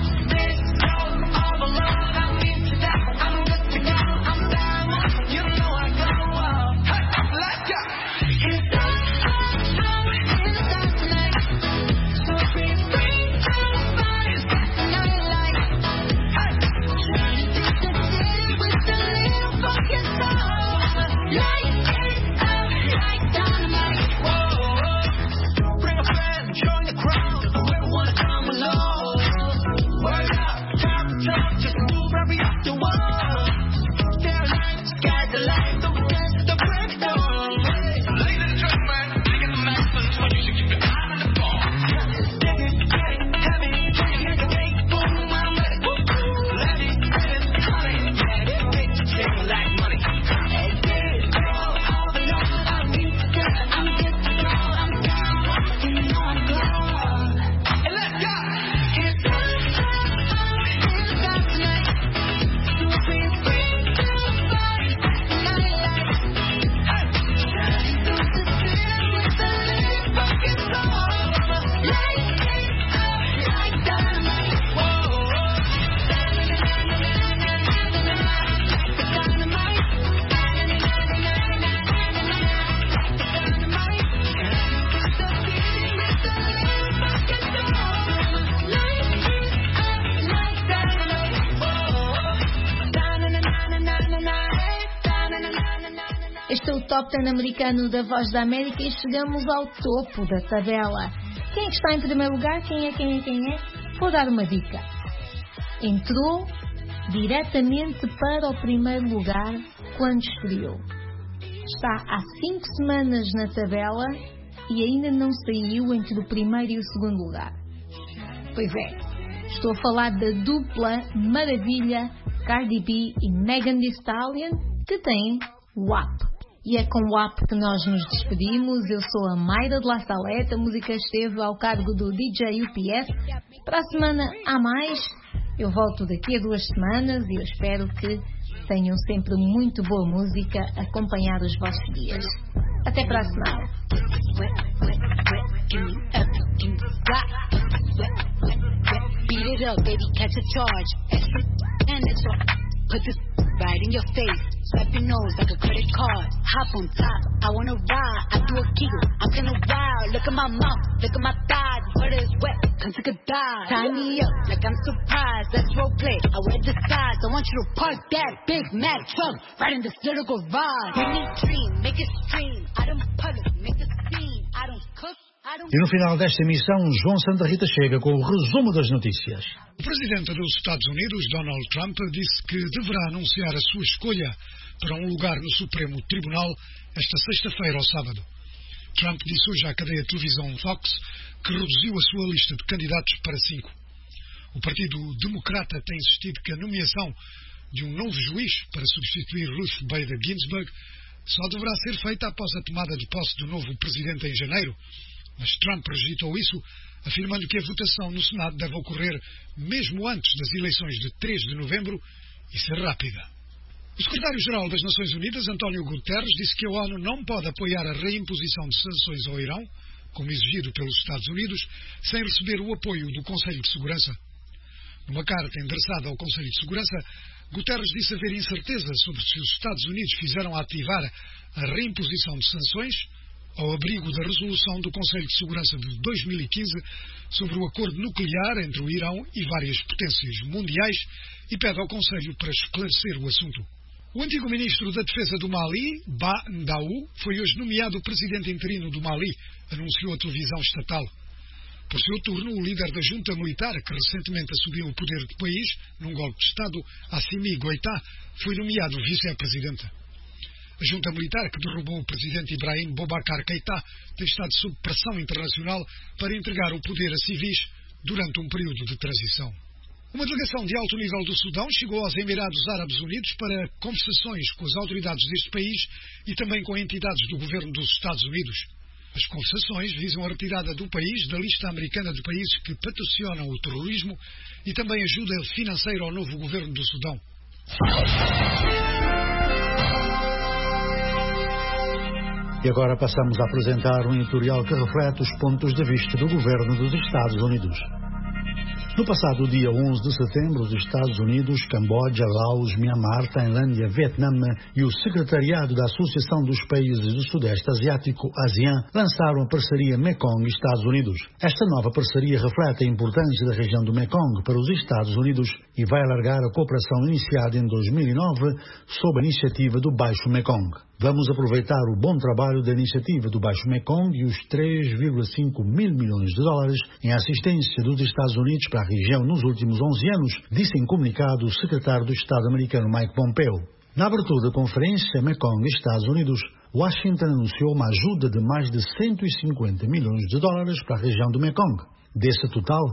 L: Top 10 americano da Voz da América e chegamos ao topo da tabela. Quem é que está em primeiro lugar? Quem é? Vou dar uma dica. Entrou diretamente para o primeiro lugar quando estreou. Está há 5 semanas na tabela e ainda não saiu entre o primeiro e o segundo lugar. Pois é, estou a falar da dupla maravilha Cardi B e Megan Thee Stallion, que tem WAP. E é com o WAP que nós nos despedimos. Eu sou a Mayra de La Salete, a música esteve ao cargo do DJ UPS. Para a semana há mais, eu volto daqui a 2 semanas e eu espero que tenham sempre muito boa música a acompanhar os vossos dias. Até para a semana. Beat it up, baby, catch a charge. Put this
E: right in your face. Swipe your nose like a credit card. Hop on top, I wanna ride. I do a giggle, I'm kinda wild. Look at my mouth, look at my thighs. Butter is wet, come take a dive. Tie me up like I'm surprised. Let's role play, I wear disguise. I want you to park that Big Mac truck right in this little garage. Give me dream, make it stream. I don't public, make a scene. I don't cook.
N: E no final desta emissão, João Santa Rita chega com o resumo das notícias.
A: O presidente dos Estados Unidos, Donald Trump, disse que deverá anunciar a sua escolha para um lugar no Supremo Tribunal esta sexta-feira ou sábado. Trump disse hoje à cadeia de televisão Fox que reduziu a sua lista de candidatos para 5. O Partido Democrata tem insistido que a nomeação de um novo juiz para substituir Ruth Bader Ginsburg só deverá ser feita após a tomada de posse do novo presidente em janeiro. Mas Trump rejeitou isso, afirmando que a votação no Senado deve ocorrer mesmo antes das eleições de 3 de novembro e ser rápida. O secretário-geral das Nações Unidas, António Guterres, disse que a ONU não pode apoiar a reimposição de sanções ao Irão, como exigido pelos Estados Unidos, sem receber o apoio do Conselho de Segurança. Numa carta endereçada ao Conselho de Segurança, Guterres disse haver incerteza sobre se os Estados Unidos fizeram ativar a reimposição de sanções ao abrigo da resolução do Conselho de Segurança de 2015 sobre o acordo nuclear entre o Irão e várias potências mundiais e pede ao Conselho para esclarecer o assunto. O antigo ministro da Defesa do Mali, Ba Ndaw, foi hoje nomeado presidente interino do Mali, anunciou a televisão estatal. Por seu turno, o líder da junta militar, que recentemente assumiu o poder do país, num golpe de Estado, Assimi Goïta, foi nomeado vice-presidente. A junta militar que derrubou o presidente Ibrahim Boubacar Keïta tem estado sob pressão internacional para entregar o poder a civis durante um período de transição. Uma delegação de alto nível do Sudão chegou aos Emirados Árabes Unidos para conversações com as autoridades deste país e também com entidades do governo dos Estados Unidos. As conversações visam a retirada do país da lista americana de países que patrocinam o terrorismo e também ajuda financeira ao novo governo do Sudão.
N: E agora passamos a apresentar um editorial que reflete os pontos de vista do governo dos Estados Unidos. No passado dia 11 de setembro, os Estados Unidos, Camboja, Laos, Myanmar, Tailândia, Vietnã e o Secretariado da Associação dos Países do Sudeste Asiático, ASEAN, lançaram a parceria Mekong-Estados Unidos. Esta nova parceria reflete a importância da região do Mekong para os Estados Unidos e vai alargar a cooperação iniciada em 2009 sob a iniciativa do Baixo Mekong. Vamos aproveitar o bom trabalho da iniciativa do Baixo Mekong e os 3,5 mil milhões de dólares em assistência dos Estados Unidos para a região nos últimos 11 anos, disse em comunicado o secretário do Estado americano Mike Pompeo. Na abertura da conferência Mekong-Estados Unidos, Washington anunciou uma ajuda de mais de 150 milhões de dólares para a região do Mekong. Desse total,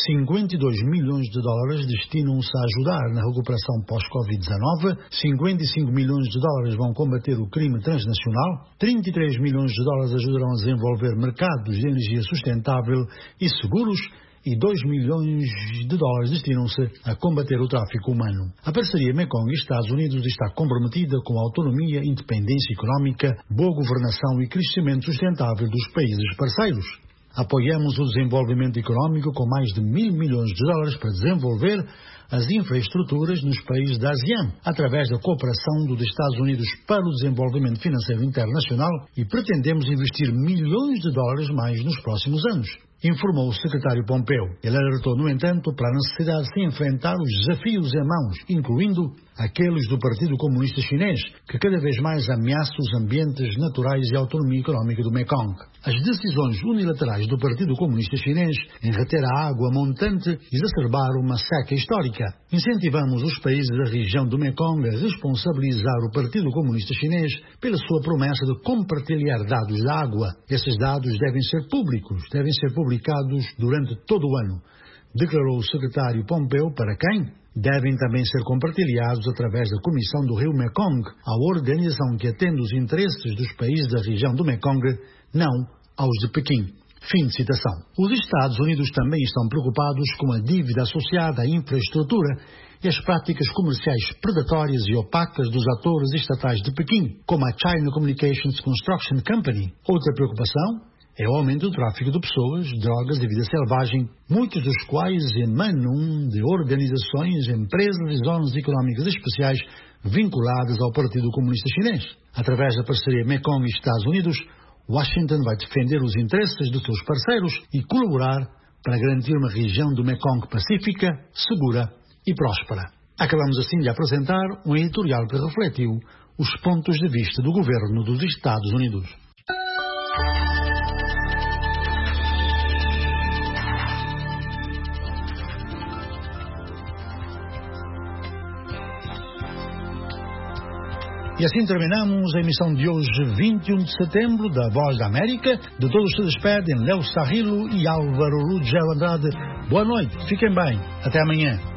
N: 52 milhões de dólares destinam-se a ajudar na recuperação pós-Covid-19, 55 milhões de dólares vão combater o crime transnacional, 33 milhões de dólares ajudarão a desenvolver mercados de energia sustentável e seguros e 2 milhões de dólares destinam-se a combater o tráfico humano. A parceria Mekong-Estados Unidos está comprometida com a autonomia, independência económica, boa governação e crescimento sustentável dos países parceiros. Apoiamos o desenvolvimento económico com mais de 1.000 milhões de dólares para desenvolver as infraestruturas nos países da ASEAN, através da cooperação dos Estados Unidos para o desenvolvimento financeiro internacional e pretendemos investir milhões de dólares mais nos próximos anos, informou o secretário Pompeo. Ele alertou, no entanto, para a necessidade de se enfrentar os desafios em mãos, incluindo aqueles do Partido Comunista Chinês, que cada vez mais ameaça os ambientes naturais e a autonomia económica do Mekong. As decisões unilaterais do Partido Comunista Chinês em reter a água montante exacerbaram uma seca histórica. Incentivamos os países da região do Mekong a responsabilizar o Partido Comunista Chinês pela sua promessa de compartilhar dados da água. Esses dados devem ser públicos, devem ser publicados durante todo o ano, declarou o secretário Pompeo, para quem devem também ser compartilhados através da Comissão do Rio Mekong, a organização que atende os interesses dos países da região do Mekong, não aos de Pequim. Fim de citação. Os Estados Unidos também estão preocupados com a dívida associada à infraestrutura e as práticas comerciais predatórias e opacas dos atores estatais de Pequim, como a China Communications Construction Company. Outra preocupação é o aumento do tráfico de pessoas, drogas e vida selvagem, muitos dos quais emanam de organizações, empresas e zonas económicas especiais vinculadas ao Partido Comunista Chinês. Através da parceria Mekong e Estados Unidos, Washington vai defender os interesses de seus parceiros e colaborar para garantir uma região do Mekong pacífica, segura e próspera. Acabamos assim de apresentar um editorial que refletiu os pontos de vista do governo dos Estados Unidos. E assim terminamos a emissão de hoje, 21 de setembro, da Voz da América. De todos se despedem Léo Sarrilo e Álvaro Rugel Andrade. Boa noite, fiquem bem. Até amanhã.